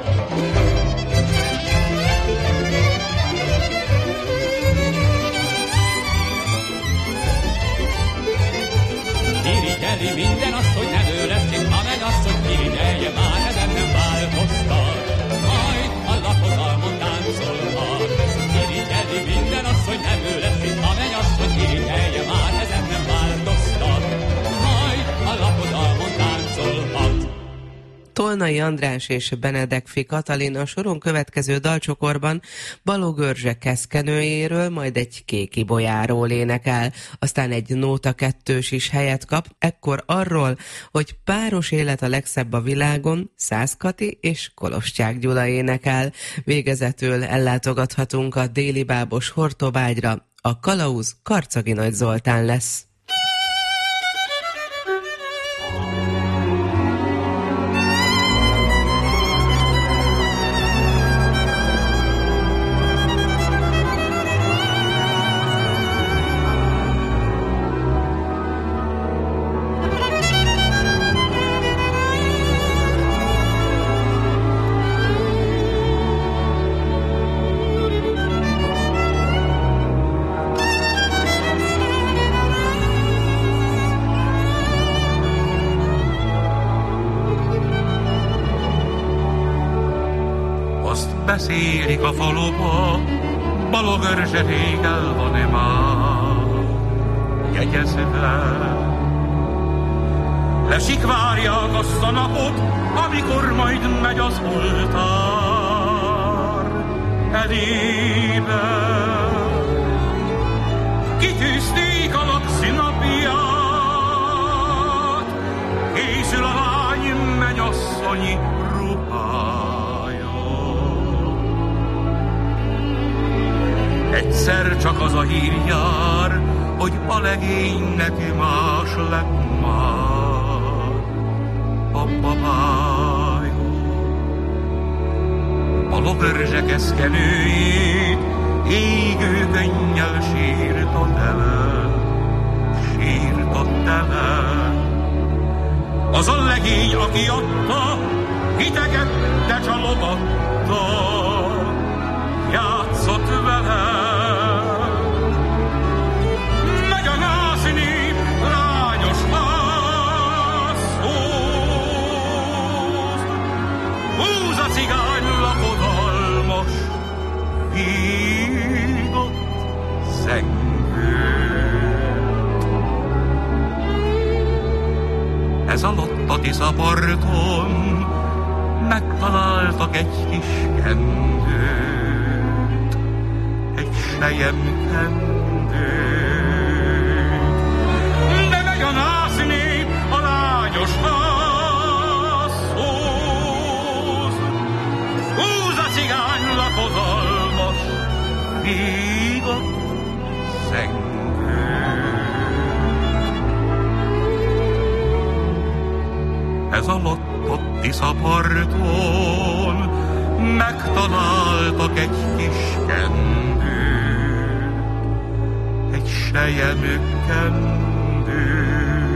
Irigyeli minden asszony, nem ő lesz itt a mennyasszony. Irigyelje már, ezen nem változtat. Majd a lakodalmon táncolhat. Irigyeli minden asszony, nem ő lesz itt a mennyasszony. Irigyelje már, ezen nem változtat. Majd a lakodalmon táncolhat. Tolnai András és Benedekfi Katalin a soron következő dalcsokorban Balogh Erzse keszkenőjéről, majd egy kék ibolyáról énekel, aztán egy nóta kettős is helyet kap, ekkor arról, hogy páros élet a legszebb a világon, Szász Kati és Koloscsák Gyula énekel. Végezetül ellátogathatunk a déli bábos Hortobágyra, a kalauz Karcagi Nagy Zoltán lesz. Beszélik a faluba, Balogh Erzse rég el van-e már jegyezve. Lesikvárják azt a napot, amikor majd megy az oltár elébe. Kitűzték a laksi napját, készül a lány mennyasszonyi ruhát. Egyszer csak az a hír jár, hogy a legénynek más lett már a babája. Balogh Erzse keszkenőjét égő könnyel sírta tele, sírta tele. Az a legény, aki adta, hitegette, csalogatta, játszott vele. Megy a nászni lányos házhoz, húz a cigány lakodalmas, vígott zengőt. Ez alatt a Tisza parton megtaláltak egy kis kendőt, egy selyemkendőt. De megy a nászni a lányos házhoz, húz a cigány lakodalmas, vígott zengőt. Ez alatt a Tisza parton megtaláltak egy kis kendőt, egy selyemkendőt.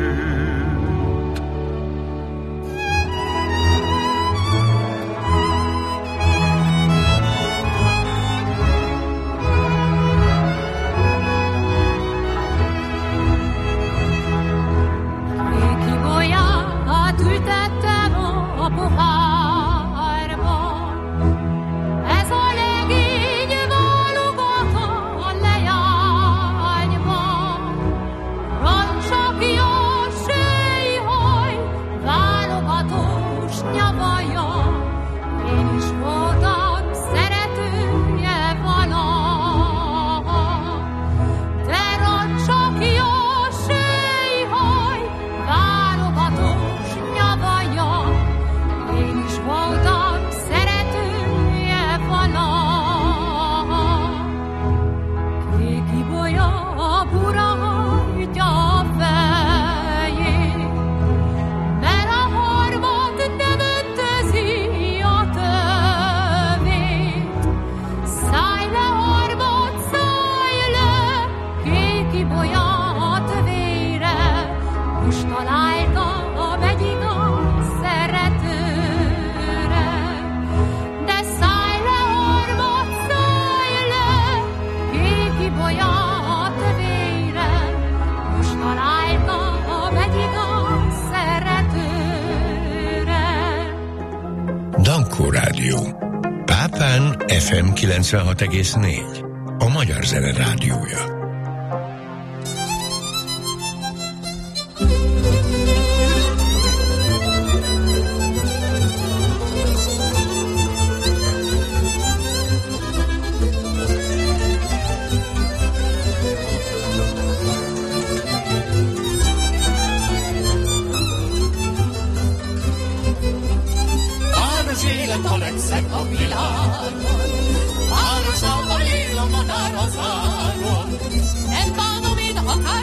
Dankó Rádió. Pápán ef em kilencvenhat egész négy. A magyar zene rádiója.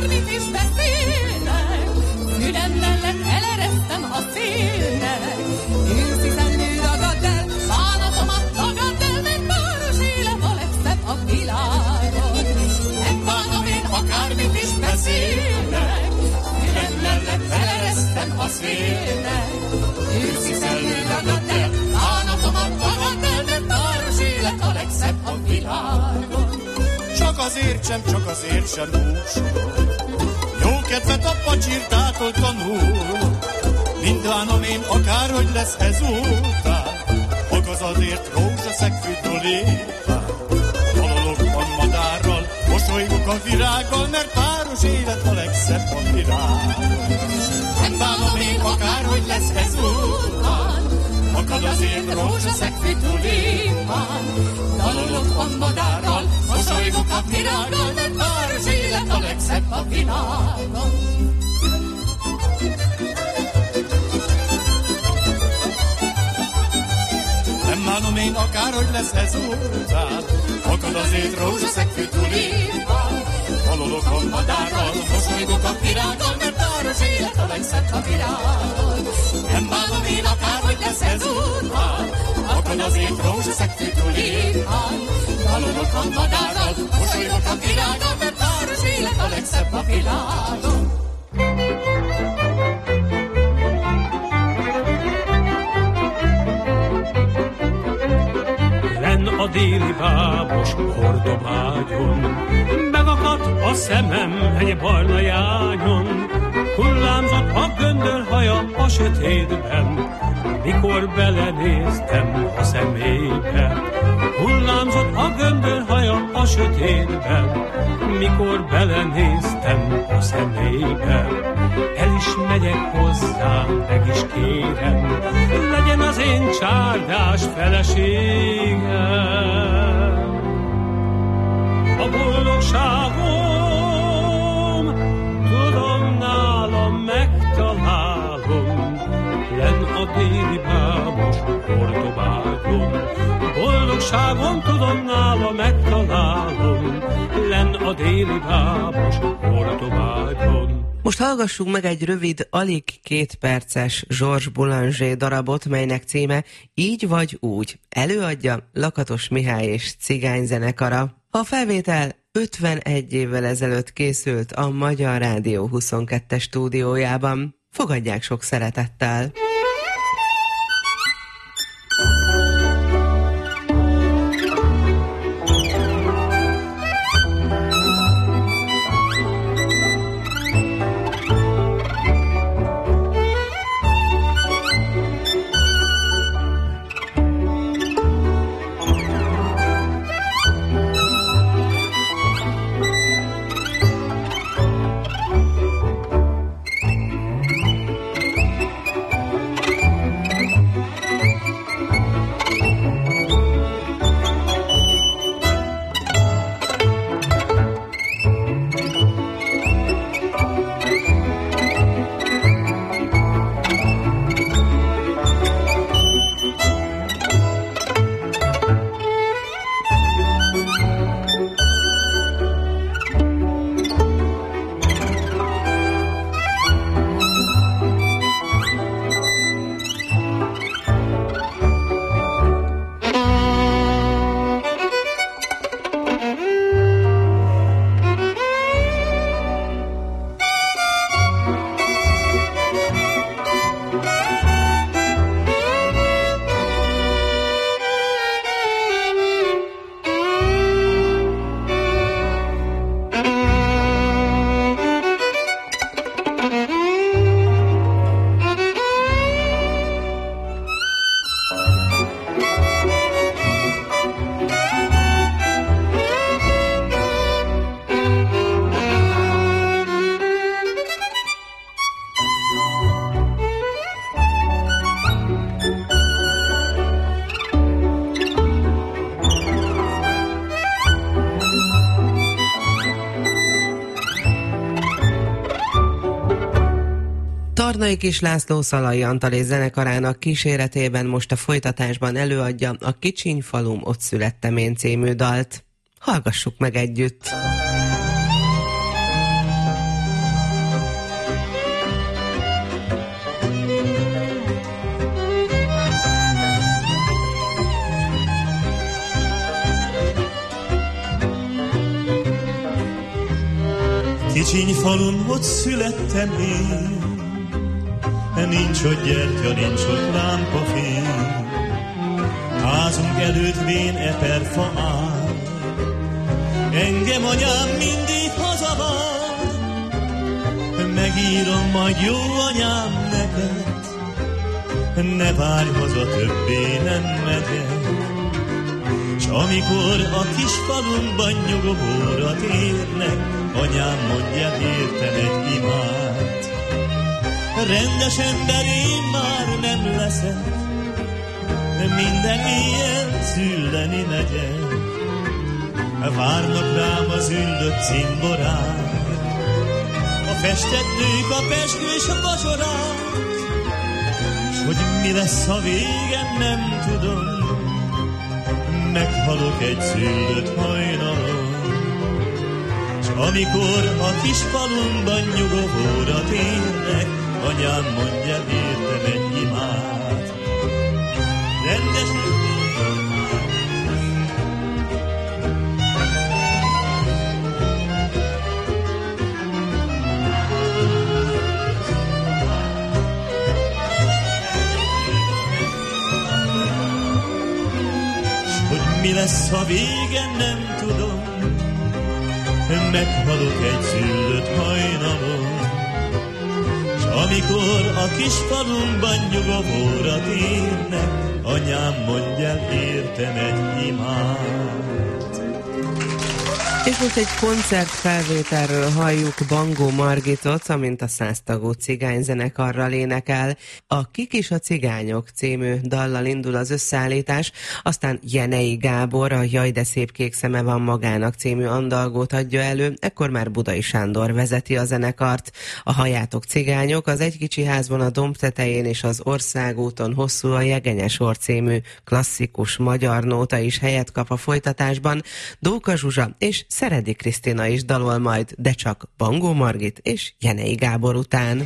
akármit is beszélnek, fülem mellett eleresztem a szélnek. Őszi szellő ragad el, bánatomat tagad el, mert páros élet a legszebb a világon. Nem bánom én akármit is beszélnek, fülem mellett eleresztem a szélnek. Őszi szellő ragad el, bánatomat tagad el, mert páros élet a legszebb a világon. Csak azért sem, csak azért sem búsulok, jó kedvet a pacsirtától tanulok. Mindvánom én akárhogy lesz ezután, magas azért rózsaszegfű tulipán. Dalolok a madárral, mosolygok a virággal, mert páros élet a legszebb a világon. Nem bánom én akárhogy lesz ezután, magad azért rózsaszegfű tulipán. Dalolok a madárral, mosolygok a virággal, mert páros élet a legszebb a világon. Nem bánom én akárhogy lesz ezután, magad azért rózsaszegfű tulipán. Dalolok a madárral, mosolygok a virággal, mert páros élet a legszebb a világon. Nem bánom én akárhogy lesz ezután, magad azért rózsaszegfű tulipán. Dalolok a madárral, mosolygok a virággal, mert páros élet a legszebb a világon. Lenn a déli bábos hordobágyon, megakadt a szemem egy barna jányon. Hullámzott a göndör haja a sötétben, mikor belenéztem a szemébe. Hullámzott a göndör haja a sötétben, mikor belenéztem a szemébe. El is megyek hozzá, meg is kérem, legyen az én csárdás feleségem. A boldogságom, tudom, nálam megtalálom, lenn a déli bábos hordobágyon. Boldogságom, tudom, nálam megtalálom, lenn a déli bábos hordobágyon. Most hallgassunk meg egy rövid, alig két perces Georges Boulanger darabot, melynek címe Így vagy úgy. Előadja Lakatos Mihály és Cigány zenekara. A felvétel ötvenegy évvel ezelőtt készült a Magyar Rádió huszonkettes stúdiójában. Fogadják sok szeretettel! Tarnai Kis László Szalai Antal és zenekarának kíséretében most a folytatásban előadja a Kicsiny falum, ott születtem én című dalt. Hallgassuk meg együtt! kicsiny falun, ott születtem én. Nincs ott gyertya, nincs ott lámpafény, házunk előtt vén eperfa áll. Engem anyám mindig hazavar, megírom majd jó anyám neked, ne várj haza, többé nem megyek. S amikor a kis falumban nyugovóra térnek, anyám mondja értem egy imát. Rendes ember én már nem leszek, minden éjjel szülleni megyek. Várnak rám az üldött cimborák, a festett nők, a pezsgős vacsorák. S hogy mi lesz a végem, nem tudom, meghalok egy szüllött hajnalon. S amikor a kis falumban nyugovóra térnek, anyám mondja értem egy imát. Rendesen mi lesz a vége, nem tudom, meghalok egy szüllött hajnalon. S amikor a kis falumban nyugovóra térnek, anyám mondja értem egy imát. És most egy koncertfelvételről halljuk Bangó Margitot, amint a száztagú cigányzenekarral énekel. A Kik is a cigányok című dallal indul az összeállítás, aztán Jenei Gábor a Jaj, de szép kék szeme van magának című andalgót adja elő, ekkor már Budai Sándor vezeti a zenekart. A Halljátok cigányok az Egy kicsi házban a domb tetején és az Országúton hosszú a Jegenyes Orr című klasszikus magyar nóta is helyet kap a folytatásban. Dóka Zsuzsa és Szeredi Krisztina is dalol majd, de csak Bangó Margit és Jenei Gábor után.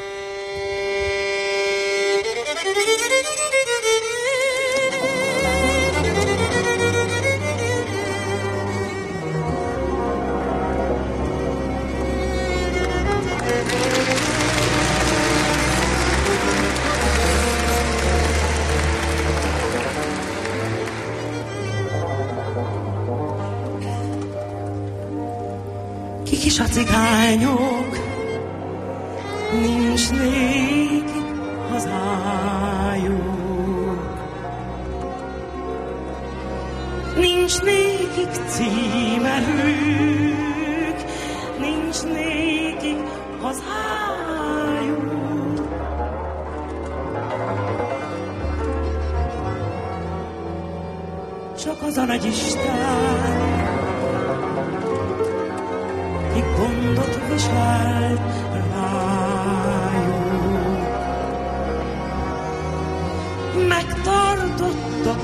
Kik is a cigányok, nincs nékik hazájuk, nincs nékik címerük, nincs nékik hazájuk. Csak az a nagy Isten, ki gondot viselt rájuk, megtartotta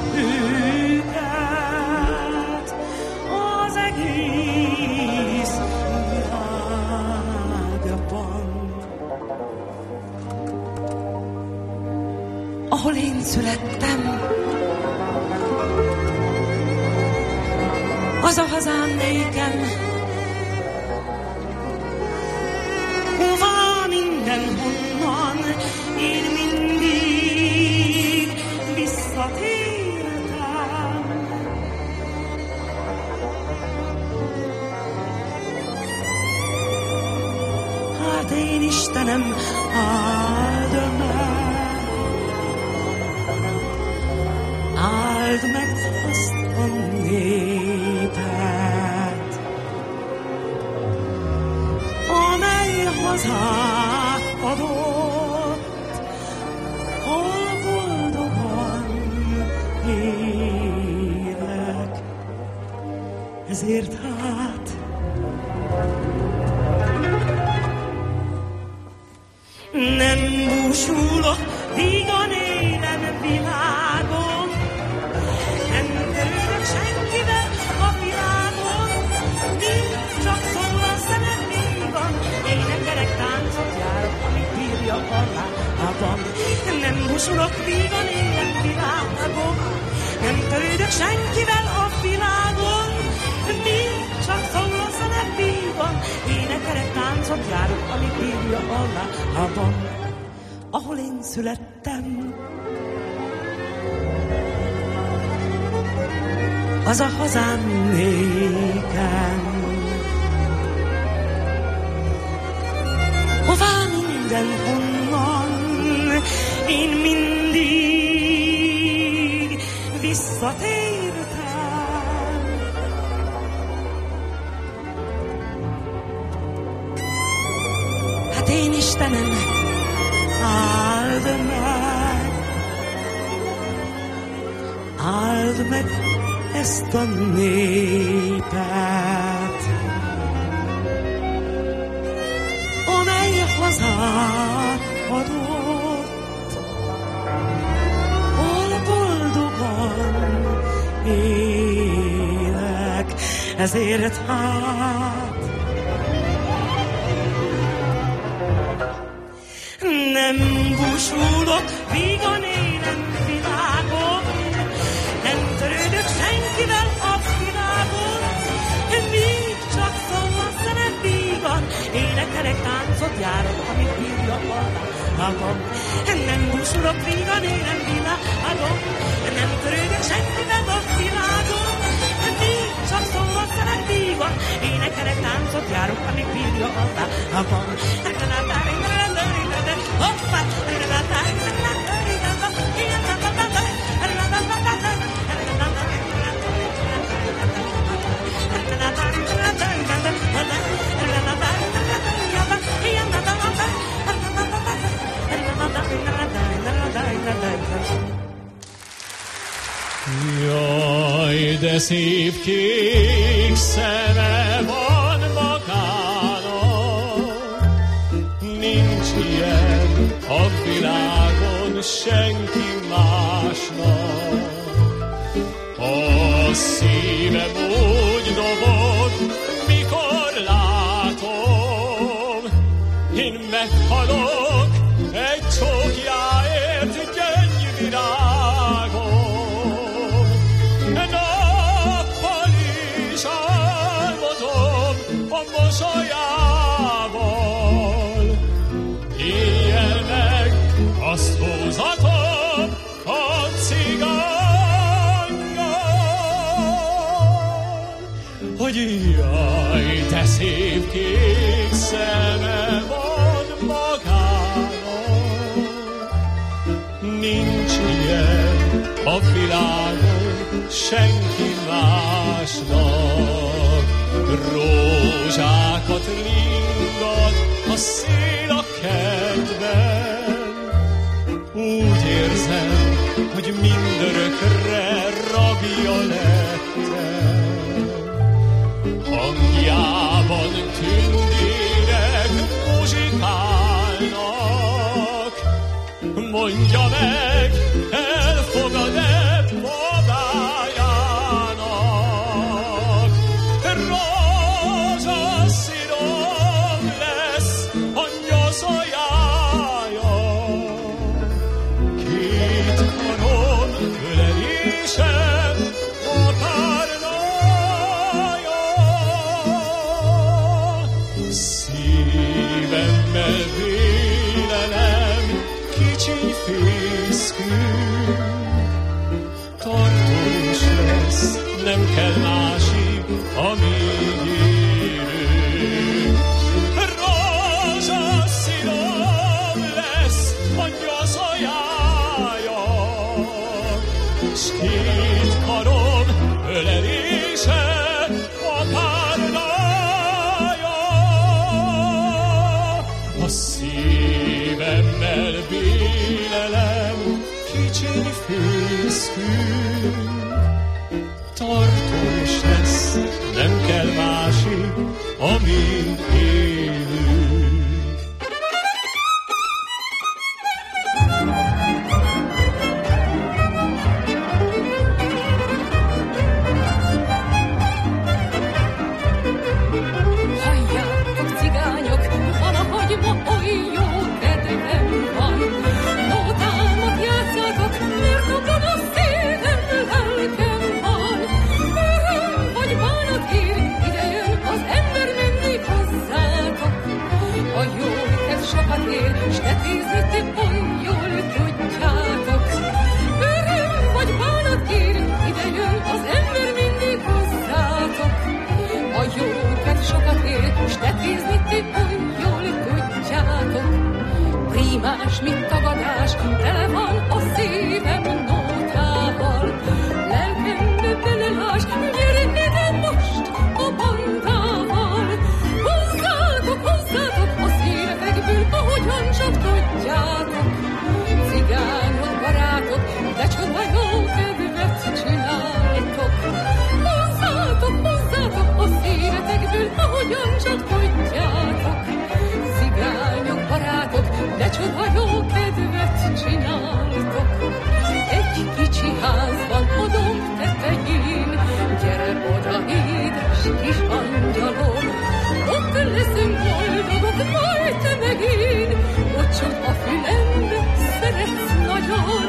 őket az egész világban. Ahol én születtem, az a hazám nékem, hová mindenhonnan én mindig visszatértem. Hát én Istenem, áld meg, áld meg azt a népet, amely hazát adott, hol boldogan élek. Ezért hát nem búsulok, vígan élem világon, nem törődök senkivel a világon, nincs csak szól a szemem vígan, énekelek, táncot járok, amit bírja a lábam. Nem búsulok, vígan élem világon, nem törődök senkivel a világon, nincs csak szól a szemem vígan, énekelek, táncot bírja a lábam, ahol én születtem. Az a hazám nékem, hová mindenhonnan én mindig visszatértem. Hát én Istenem, áld meg, áld meg ezt a népet, amely hazát adott, hol boldogan élek, ezért hát nem búsulok, vígan élem világon, nem törődök senkivel a világon, még csak szólal szene vígan, énekelek, táncot járok, amit bírja a lábam. Nem búsulok, vígan élem világon, nem törődök senkivel a világon, még csak szólal szene vígan, énekelek, táncot járok, amit bírja a lábam. Hoppa! Jaj, de szép kék szeme van magának, nincs ilyen a világon senki másnak. A szívem úgy dobog, mikor látom, én meghalok egy csókjáért gyöngyvirágom. Nappal is álmodom a mosolyával, éjjel meg azt húzatom a cigánnyal, hogy jaj, de szép kék szeme van magának, nincs ilyen a világon senki másnak. Rózsákat ringat a szél a kertben, úgy érzem, hogy mindörökre rabja lettem. Hangjában tündérek muzsikálnak, mondja meg, elfogad-e babájának. Rózsaszínom lesz a nyoszójája, két karom ölelésem a párnája. Szívemmel vélelem kicsi fészkű, tartós lesz, nem kell másik, amíg élünk. Rózsaszínom lesz a nyoszójája, s két karom ölelése a párnája. A szívemmel vélelem kicsiny fészkű, tartós lesz, nem kell másik, amíg élünk. Halljátok, cigányok, valahogy ma oly jó kedvem van. Nótámat játszátok, mert a gonosz szívem lelkem van. Öröm vagy bánat ér, ide jön az ember mindig hozzátok. jóket sokat ér, s tetézni ti pont jól tudjátok. Öröm vagy bánat ér, ide jön az ember mindig hozzátok. A jóket sokat ér, s tetézni ti pont jól tudjátok. Prímás, mint tagadás, tele van a szívem nótával. Lelkembe belelás, gyere ide most a bandával. Hozzátok, hozzátok a szívetekből, ahogyan csak tudjátok. Cigányok, barátok, de csoda jó kedvet csináltok. Hozzátok, hozzátok a szívetekből, ahogyan csak tudjátok. Cigányok, barátok, de csoda jó kedvet csináltok. Egy kicsi ház van a domb tetején, gyere oda, édes kis angyalom. Ott leszünk boldogok, majd te meg én, bocsod a fülembe, szeretsz nagyon.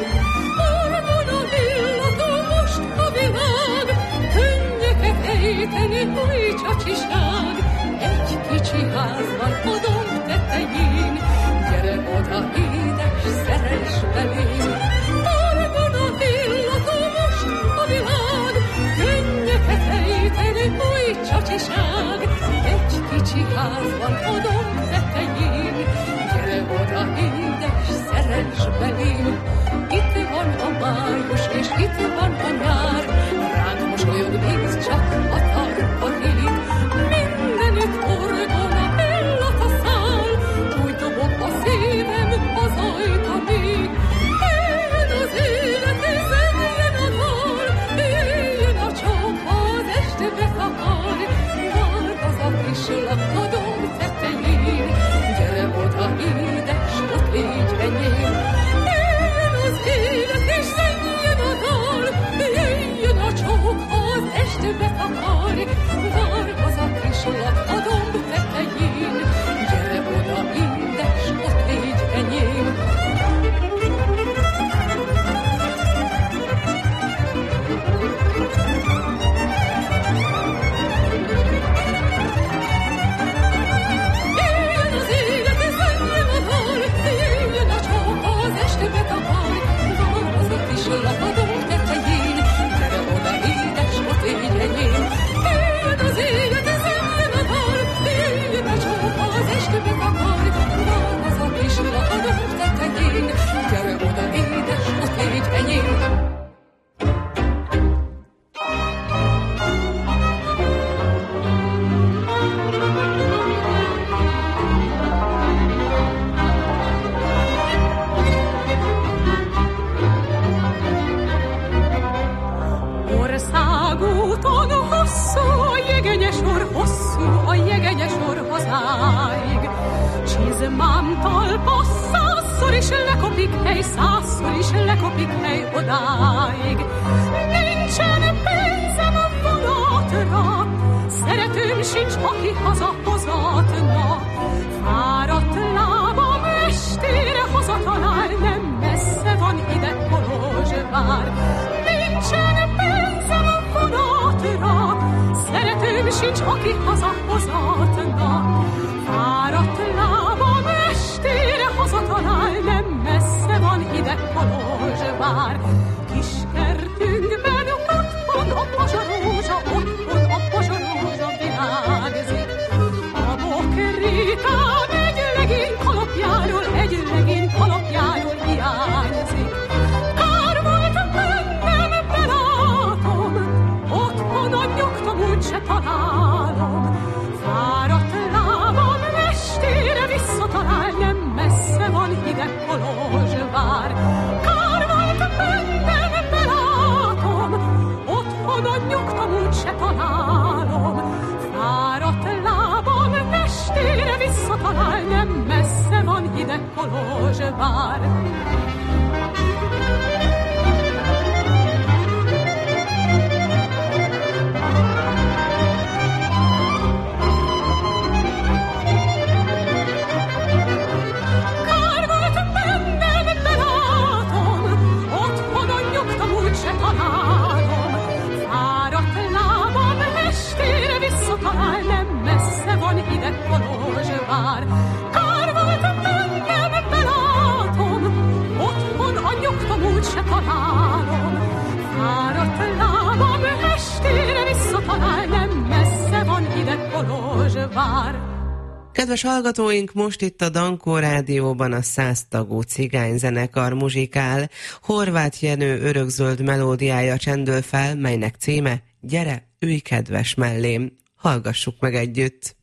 Ormon a illató most a világ, könnyeket ejteni, új csacsiság. Egy kicsi ház van a domb tetején, gyere oda, édes, szeress belém. Ormon a illató most a világ, könnyeket ejteni, új csacsiság. Egy kicsi ház van a domb tetején, gyere oda, édes, szeress belém. Itt van a május, és itt van a nyár, ránk mosolyog, nézd csak a tarpalék. Mindenütt orgona, illat a szál, úgy dobog a szívem, az ajta még. Éljen az élet, zenjen a dal, éljen a csók, ha az este betakar. Vár az a kis lap a domb tetején, gyere oda, édes, ott légy enyém. Éljen az élet, és zenjen a dal, éljen a csók, ha az este betakar. Vár az a kis lap a domb tetején, gyere oda, édes, ott légy enyém. Éljen az élet, és zenjen a dal, éljen a csók, ha az este betakar. Vár az a kis lap a domb tetején, gyere oda, édes, ott légy enyém. Éljen az élet, és zenjen a dal, éljen a csók, ha az este betakar. Vár az a kis lap a domb tetején, gyere oda, édes, ott légy enyém. Országúton hosszú a jegenyes or, hosszú a jegenyes or hazáig. Csizmám talpa százszor is lekopik hely, százszor is lekopik hely odáig. Nincsen pénzem a vonatra, szeretőm sincs, aki hazahozatna. Fáradt lábam estére hazatalál, nem messze van ide Kolozsvár. Nincsen pénzem a vonatra, szeretőm sincs, aki hazahozatna. Fáradt lábam estére hazatalál, nem messze van ide Kolozsvár. Kis kertünkben otthon a pozsarózsa, otthon a pozsarózsa virágzik. A bokritán egy legény kalapjáról, egy legény kalapjáról hiányzik. Kár volt bennem, belátom, otthon a nyugtom úgyse találom. Fáradt lábam estére visszatalál, nem messze van ide Kolozsvár. Kár volt bennem, belátom, otthon a nyugtom úgyse találom. Fáradt lábam estére visszatalál, nem messze van ide Kolozsvár. Kár volt bennem, belátom, otthon a nyugtom úgyse találom. Fáradt lábam estére visszatalál, nem messze van ide Kolozsvár. Kár volt bennem, Kedves hallgatóink, most itt a Dankó Rádióban a száztagú cigányzenekar muzsikál. Horváth Jenő örökzöld melódiája csendül fel, melynek címe Gyere, ülj kedves mellém. Hallgassuk meg együtt!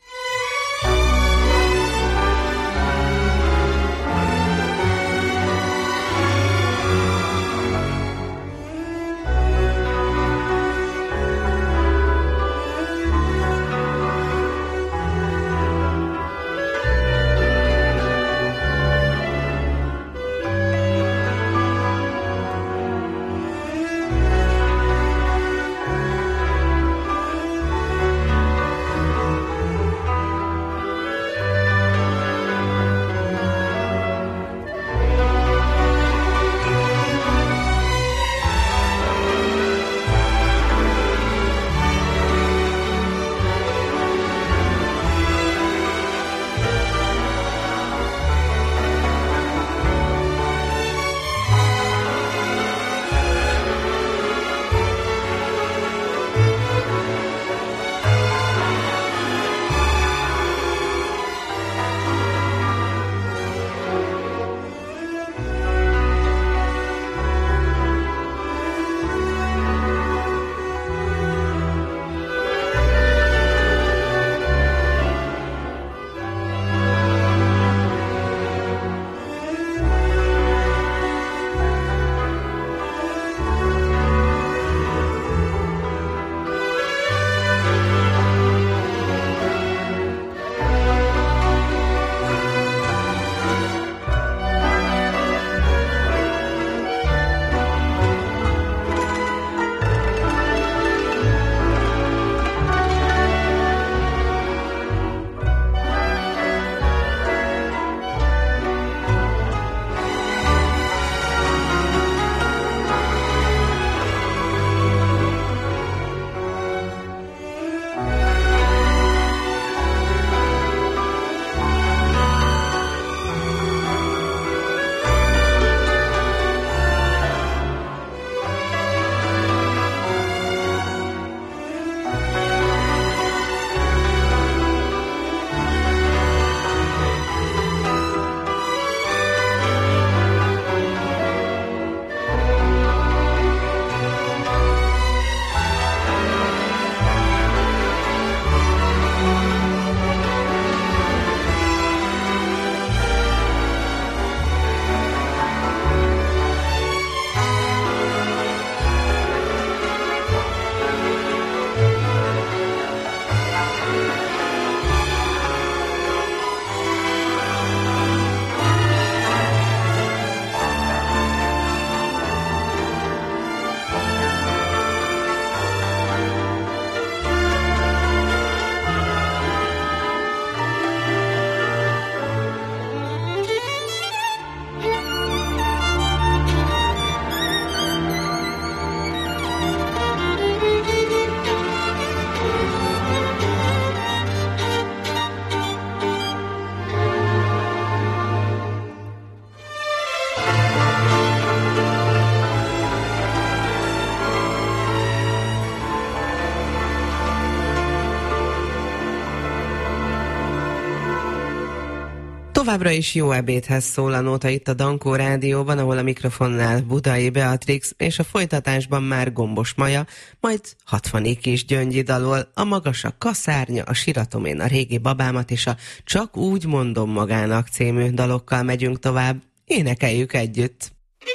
Továbbra is jó ebédhez szól a nóta itt a Dankó Rádióban, ahol a mikrofonnál Budai Beatrix, és a folytatásban már Gombos Maja, majd hatvanig is Gyöngyi dalol, a magas a kaszárnya, a siratom én a régi babámat, és a Csak úgy mondom magának című dalokkal megyünk tovább. Énekeljük együtt!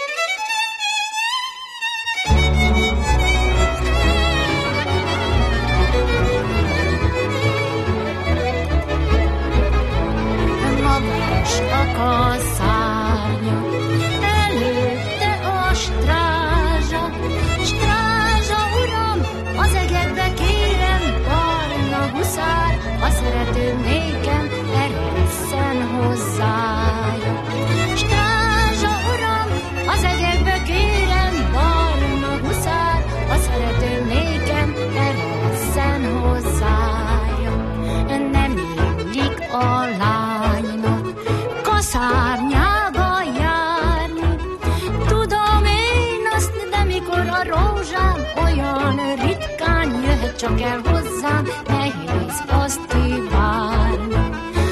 A szárnya, előtte a strázsa, strázsa uram, az egekbe kérem, barna huszár, a szeretőm nékem eresszen hozzája. Strázsa uram, az egekbe kérem, barna huszár, a szeretőm nékem eresszen hozzája. Nem illik a lánynak szárnyába járni. Tudom én azt, de mikor a rózsám olyan ritkán jöhet csak el hozzám, nehéz azt kivárni.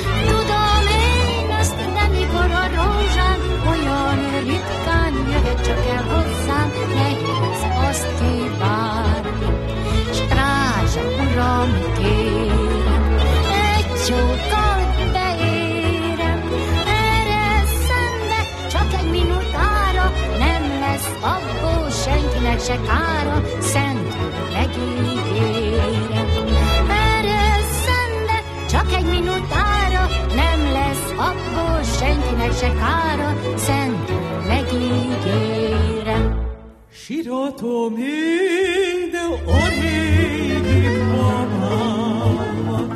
se kára, szentül megígérem. Eresszen, de csak egy minutára, nem lesz abból senkinek se kára, szentül megígérem. Síratom én a régi babámat,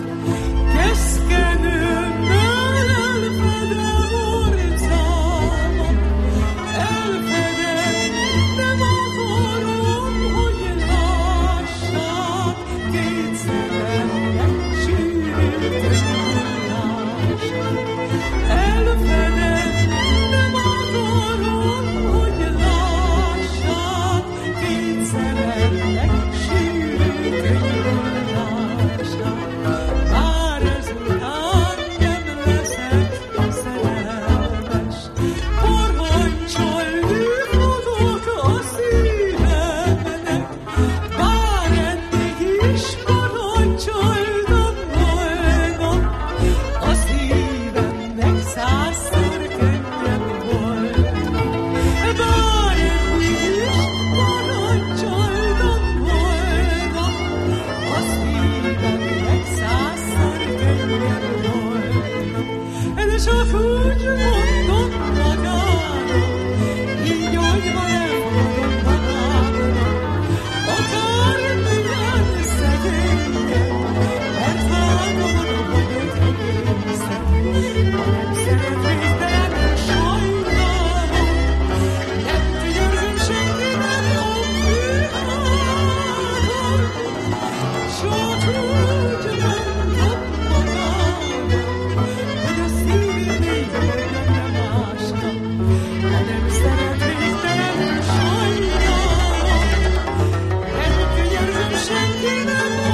keszkenőmmel elfedem orcámat, elfedem, nem akarom, hogy lássák, két szememnek sűrűt lássák. Elfedem, nem akarom, hogy lássák, két szememnek sűrűt lássák. Bár ezután nem leszek szerelmes, parancsolni fogok a szívemnek, bár eddig is parancsoltam volna, a szívemnek százszor könnyebb volt. Bár eddig is parancsoltam volna, a szívemnek százszor könnyebb volt. De csak úgy mondom magának, így olyva elfogadom magának, akár milyen szegényen, mert vágom a vagyok egészen. Ha nem szeret végtelen sajnálom, nem tügyörgöm senkinek a világon, csak úgy mondom magának, hogy a szívét még nem másnak. Ha nem szeret végtelenül sajnálom, nem tügyörgöm senkinek a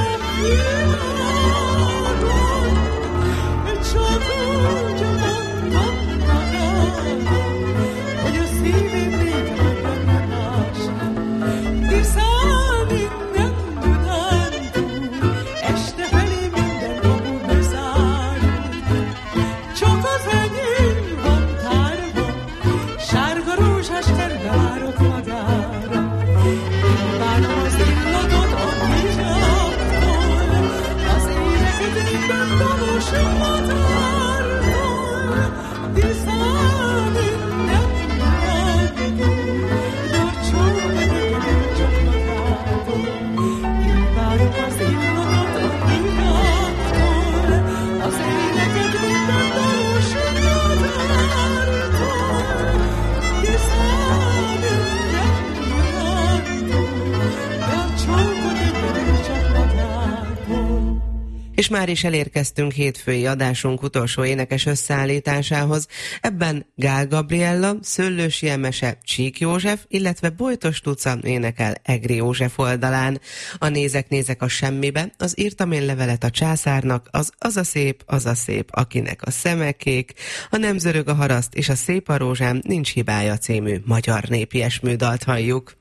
világon, csak úgy mondom magának, hogy a szívét még nem másnak. Tiszán innen Dunántúl, este felé minden kapu bezárul, csak az enyém van tárva, sárga rózsás terve várok magára. Kívánom az illatot a vizsgáktól, az éneket minden dalos határtól. Tiszán innen Dunántúl, gyorcsó megyek csak magától. Kívánom az illatot a vizsgáktól, az éneket minden dalos határtól. Tiszán innen Dunántúl, gyorcsó megyek csak magától. És már is elérkeztünk hétfői adásunk utolsó énekes összeállításához. Ebben Gál Gabriella, Szőlősi Emese, Csík József, illetve Bojtos Tuca énekel Egri József oldalán. A Nézek, nézek a semmibe, az Írtam én levelet a császárnak, az Az a szép, az a szép, akinek a szeme kék, a Nem zörög a haraszt és a Szép a rózsám, nincs hibája című magyar népi esműdalt halljuk.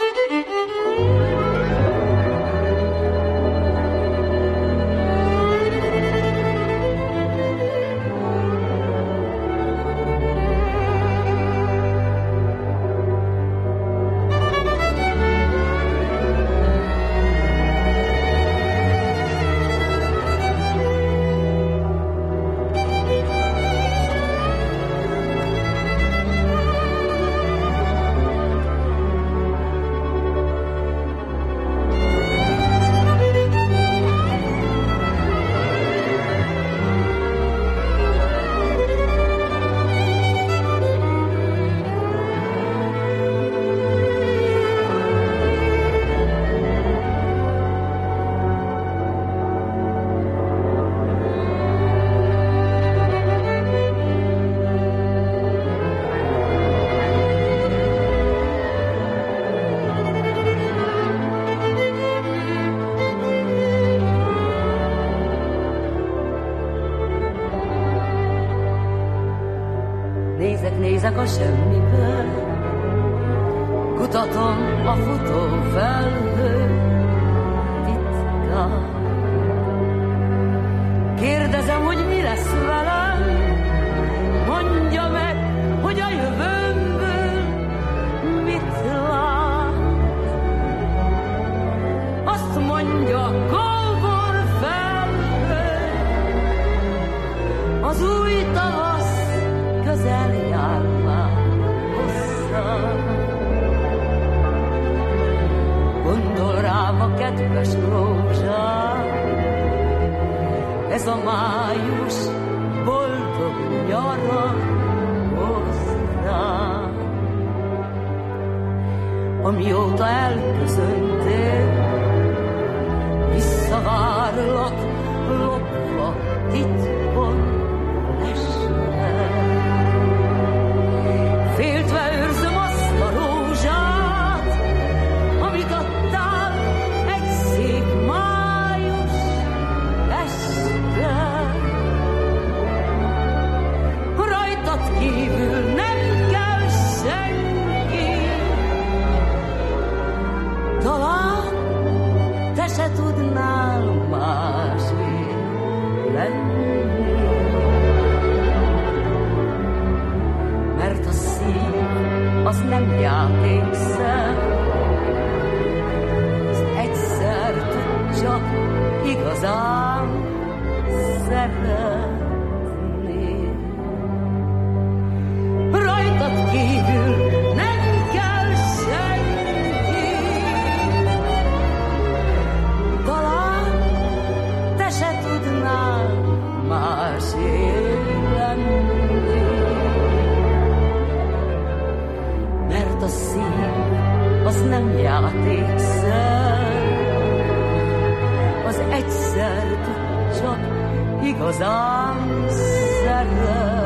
Nézek, nézek a semmiből, kutatom a futó felhő titkát. Kérdezem, hogy mi lesz velem, mondja meg, hogy a jövőmből mit lát. május, boldog nyarat hoz rám. Amióta elköszöntél, visszavárlak, lopva titkon lesre. Féltve őrzöm azt a rózsát, amit adtál egy szép május este. Rajtad kívül nem kell senki, talán te se tudnál másé lenni. Mert a szív az nem játékszer, az egyszer tud csak igazán szeretni. Rajtad kívül nem kell senki, talán te se tudnál másé lenni. Mert a szív az nem játékszer, az egyszer tud csak igazán szeretni.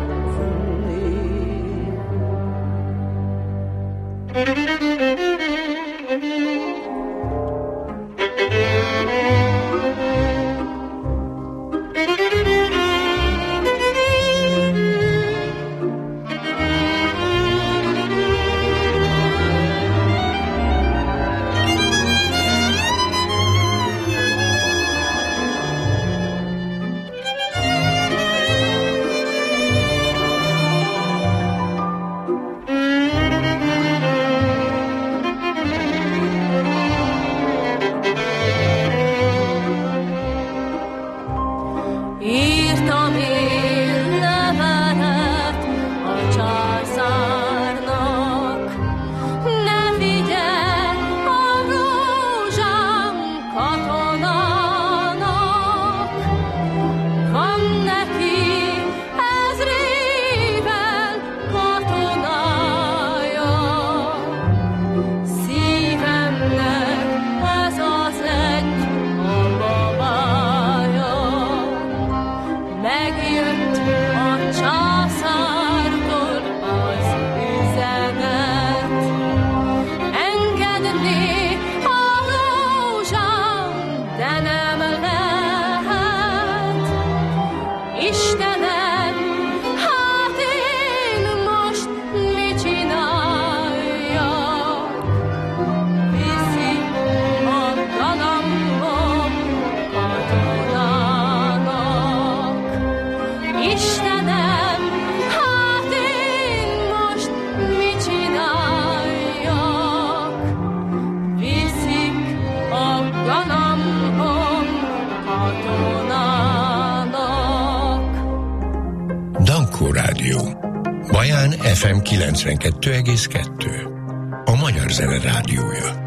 ef em kilencvenkettő egész kettő. A Magyar Zene Rádiója.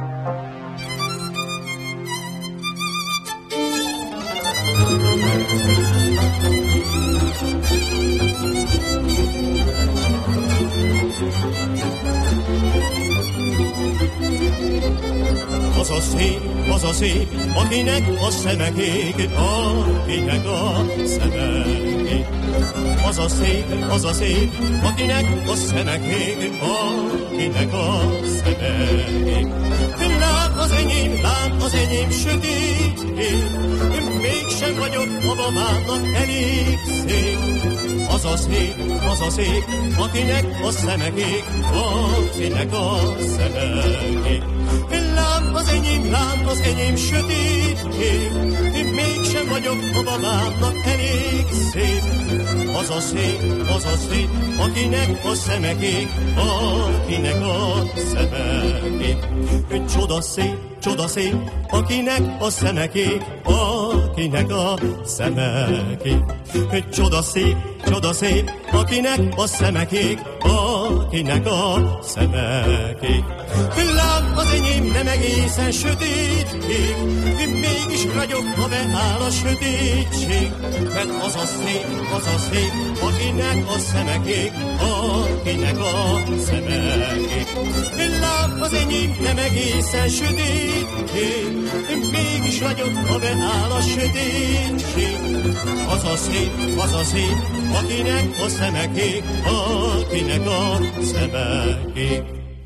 Az a szép, az a szép, akinek a szeme kék, akinek a szeme kék. Az a szép, az a szép, akinek a szeme kék, akinek a szeme kék. Lát az enyém, lát az enyém sötét kék, mégsem vagyok a babámnak elég szép. Az a szép, az a szép, akinek a szeme kék, akinek a szeme kék. Lám az enyém, lám az enyém sötét kék, mégsem vagyok a babámnak elég szép. Az a szép, az a szép, akinek a szeme kék, akinek a szeme kék. Csoda szép, csoda szép, akinek a szeme kék, akinek a szeme kék. Csoda szép, csoda szép, akinek a szeme kék, akinek a szemekig. Lám, az enyém nem egészen sötétkék, mégis ragyog, ha beáll a sötétség. Mert az a szép, az a szép, akinek a szemekig, akinek a szemekig. Lám, az enyém nem egészen sötétkék, mégis ragyog, ha beáll a sötétség. Az a szép, az a szép, akinek a szemekig, akinek a szemekig.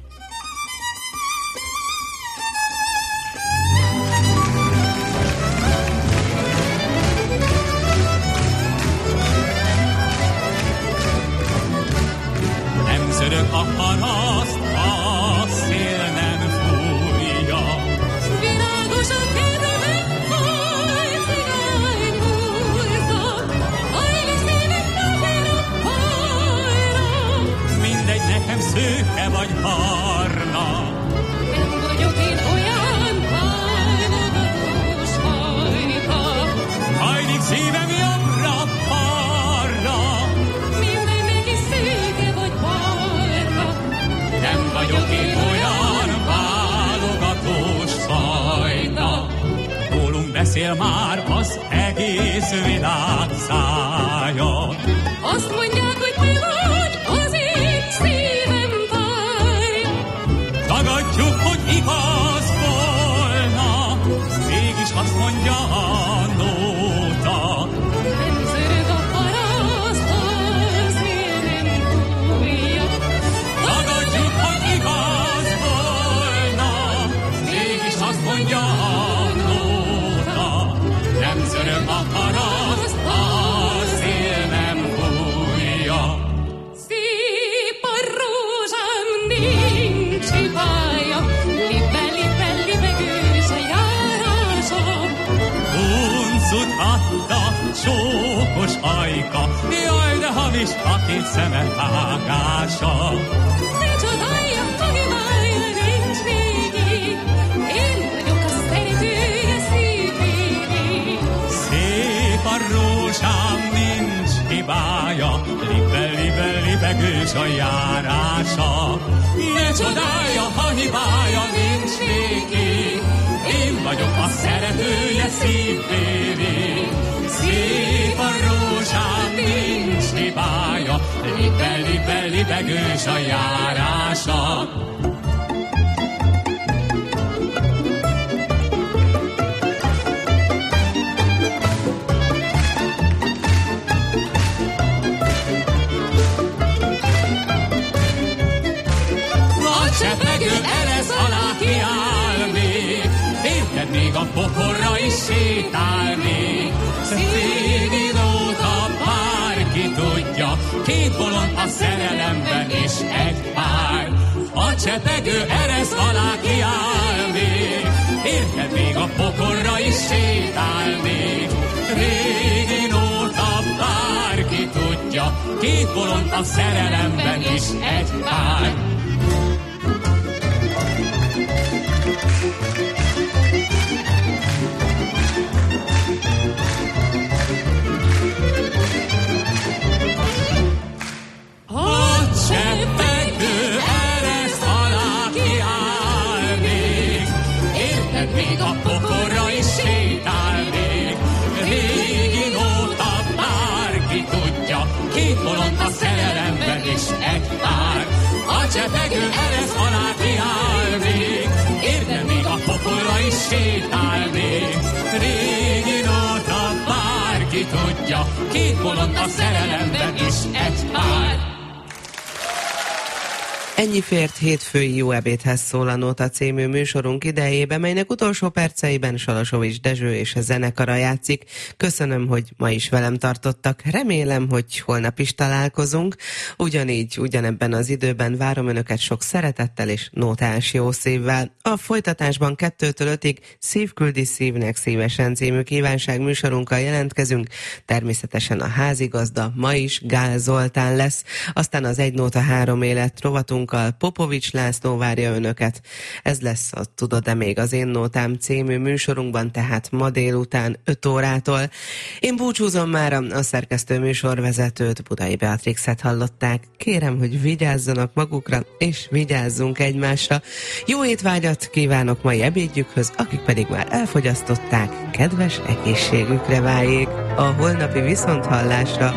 Nem zörög a paraszt, a szél nem fújja. Virágos a kedvem, haj, cigány húzza, hajli szívem, tekerem, hajra. Mindegy, nekem szőke vagy barna. Nem vagyok én olyan válogatós fajta. Hajlik szívem jobbra-balra. Mindegy, neki szőke vagy barna. Nem vagyok én olyan válogatós fajta. Rólunk beszél már az egész világ szája. Azt mondják, hogy te vagy az én szívem pálya. Tagadjuk, hogy igaz volna, mégis azt mondja a nóta. Nem zörög a paraszt, az miért nem fújja. Tagadjuk, hogy igaz volna, mégis azt mondja a nóta. Nem zörög a paraszt, a szél nem fújja. Szép a rózsám, nincs hibája. Lipe, lipe, libegős a járása. Huncut adta, csókos ajka, jaj, de hamis a két szeme vágása. Ne csodálja, a hibája nincs végig. Én vagyok a szeretője szívvégi. Szép a rózsám, nincs hibája, libe, libe, libegős a járása. Ne csodálja, ha hibája nincs végig, én vagyok a szeretője szívvéri. Szép a rózsám, nincs hibája, libe, libe, libegős a járása. A csepegő eresz alá kiáll még, érted még a pokorra is sétálni. Szívin óta bárki tudja, két bolond a szerelemben is egy pár. A csepegő eresz alá kiáll még, érted még a pokorra is sétálni. Régin óta bárki tudja, két bolond a szerelemben is egy pár. A csepegő ereszt alá kiáll még, érted még a pokorra is sétál még. Régin óta bárki tudja, két bolond a szerelemben is egy pár. A csepegő ereszt alá kiáll még, érted még a pokorra is sétál még. Régin óta bárki tudja, két bolond a szerelemben is egy pár. Ennyi fért hétfői Jó ebédhez szól a Nóta című műsorunk idejébe, melynek utolsó perceiben Salasovics Dezső és a zenekara játszik. Köszönöm, hogy ma is velem tartottak. Remélem, hogy holnap is találkozunk. Ugyanígy, ugyanebben az időben várom Önöket sok szeretettel és nótás jó szívvel. A folytatásban kettőtől ötig Szívküldi szívnek szívesen című kívánság műsorunkkal jelentkezünk. Természetesen a házigazda ma is Gál Zoltán lesz. Aztán az Egy nóta három élet rovatunk műsorunkkal. Popovics László várja önöket. Ez lesz a Tudod-e még az Én Nótám című műsorunkban, tehát ma délután öt órától. Én búcsúzom már, a szerkesztő műsorvezetőt, Budai Beatrixet hallották. Kérem, hogy vigyázzanak magukra, és vigyázzunk egymásra. Jó étvágyat kívánok mai ebédjükhöz, akik pedig már elfogyasztották, kedves egészségükre váljék. A holnapi viszonthallásra.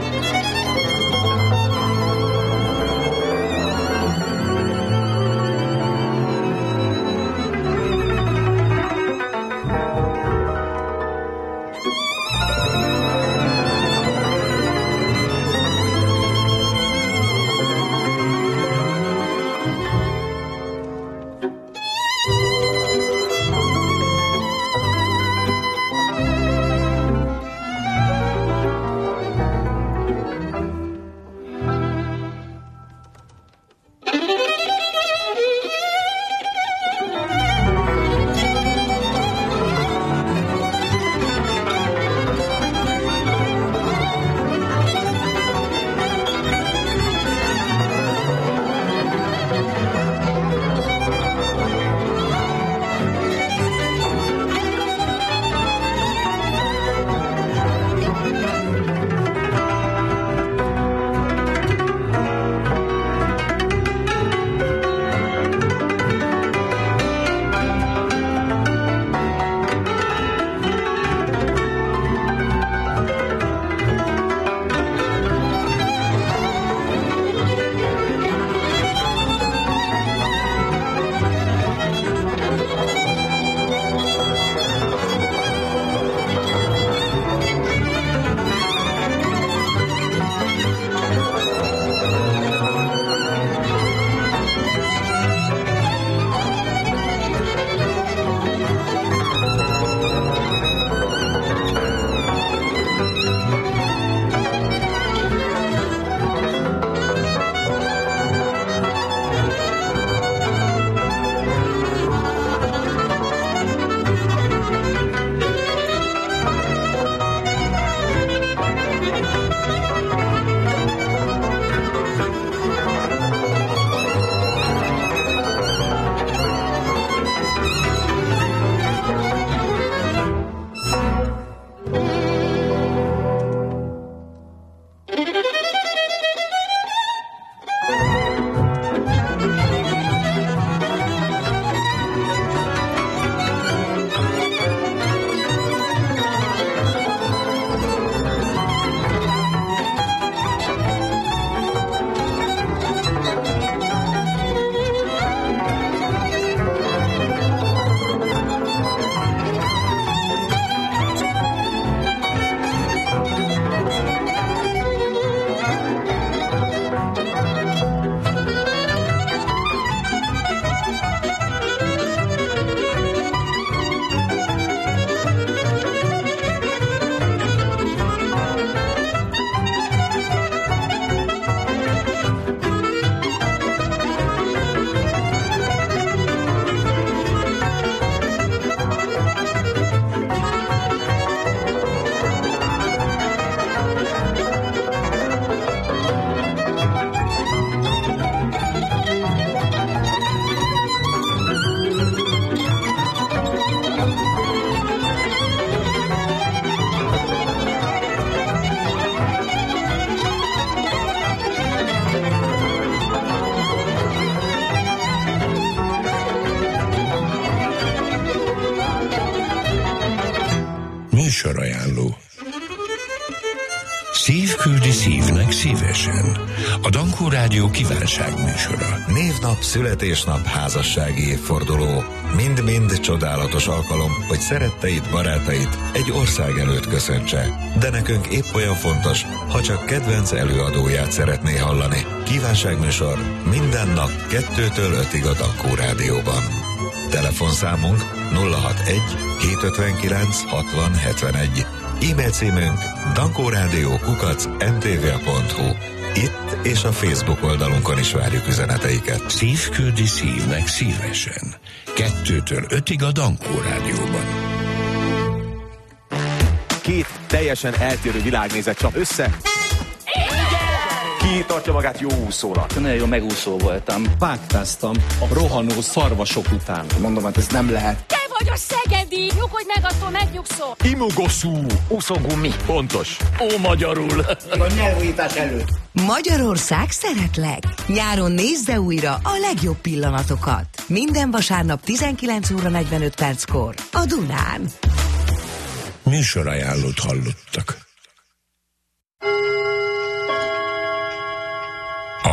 Műsorajánló. Szív küldi szívnek szívesen. A Dankó Rádió kívánságműsora. Névnap, születésnap, házassági évforduló. Mind-mind csodálatos alkalom, hogy szeretteid, barátait egy ország előtt köszöntse. De nekünk épp olyan fontos, ha csak kedvenc előadóját szeretné hallani. Kívánságműsor minden nap kettőtől ötig a Dankó Rádióban. Telefonszámunk nulla hatvanegy hétszázötvenkilenc hatvan hetvenegy. E-mail címünk dankórádió kukac em té vé pont hu. Itt és a Facebook oldalunkon is várjuk üzeneteiket. Szív küldi szívnek szívesen. Kettőtől ötig a Dankó Rádióban. Két teljesen eltérő világnézet csap össze. Ki tartja magát jó úszónak? Nagyon jó megúszó voltam. Vágtáztam a rohanó szarvasok után. Mondom, hát ez nem lehet. Te vagy a szegedi! Nyugodj meg, attól megnyugszol! Imogoszú, úszógumi. Pontos. Ó, magyarul. A nyelvújítás előtt. Magyarország szeretlek! Nyáron nézze újra a legjobb pillanatokat. Minden vasárnap tizenkilenc óra negyvenöt perckor a Dunán. Műsorajánlót hallottak.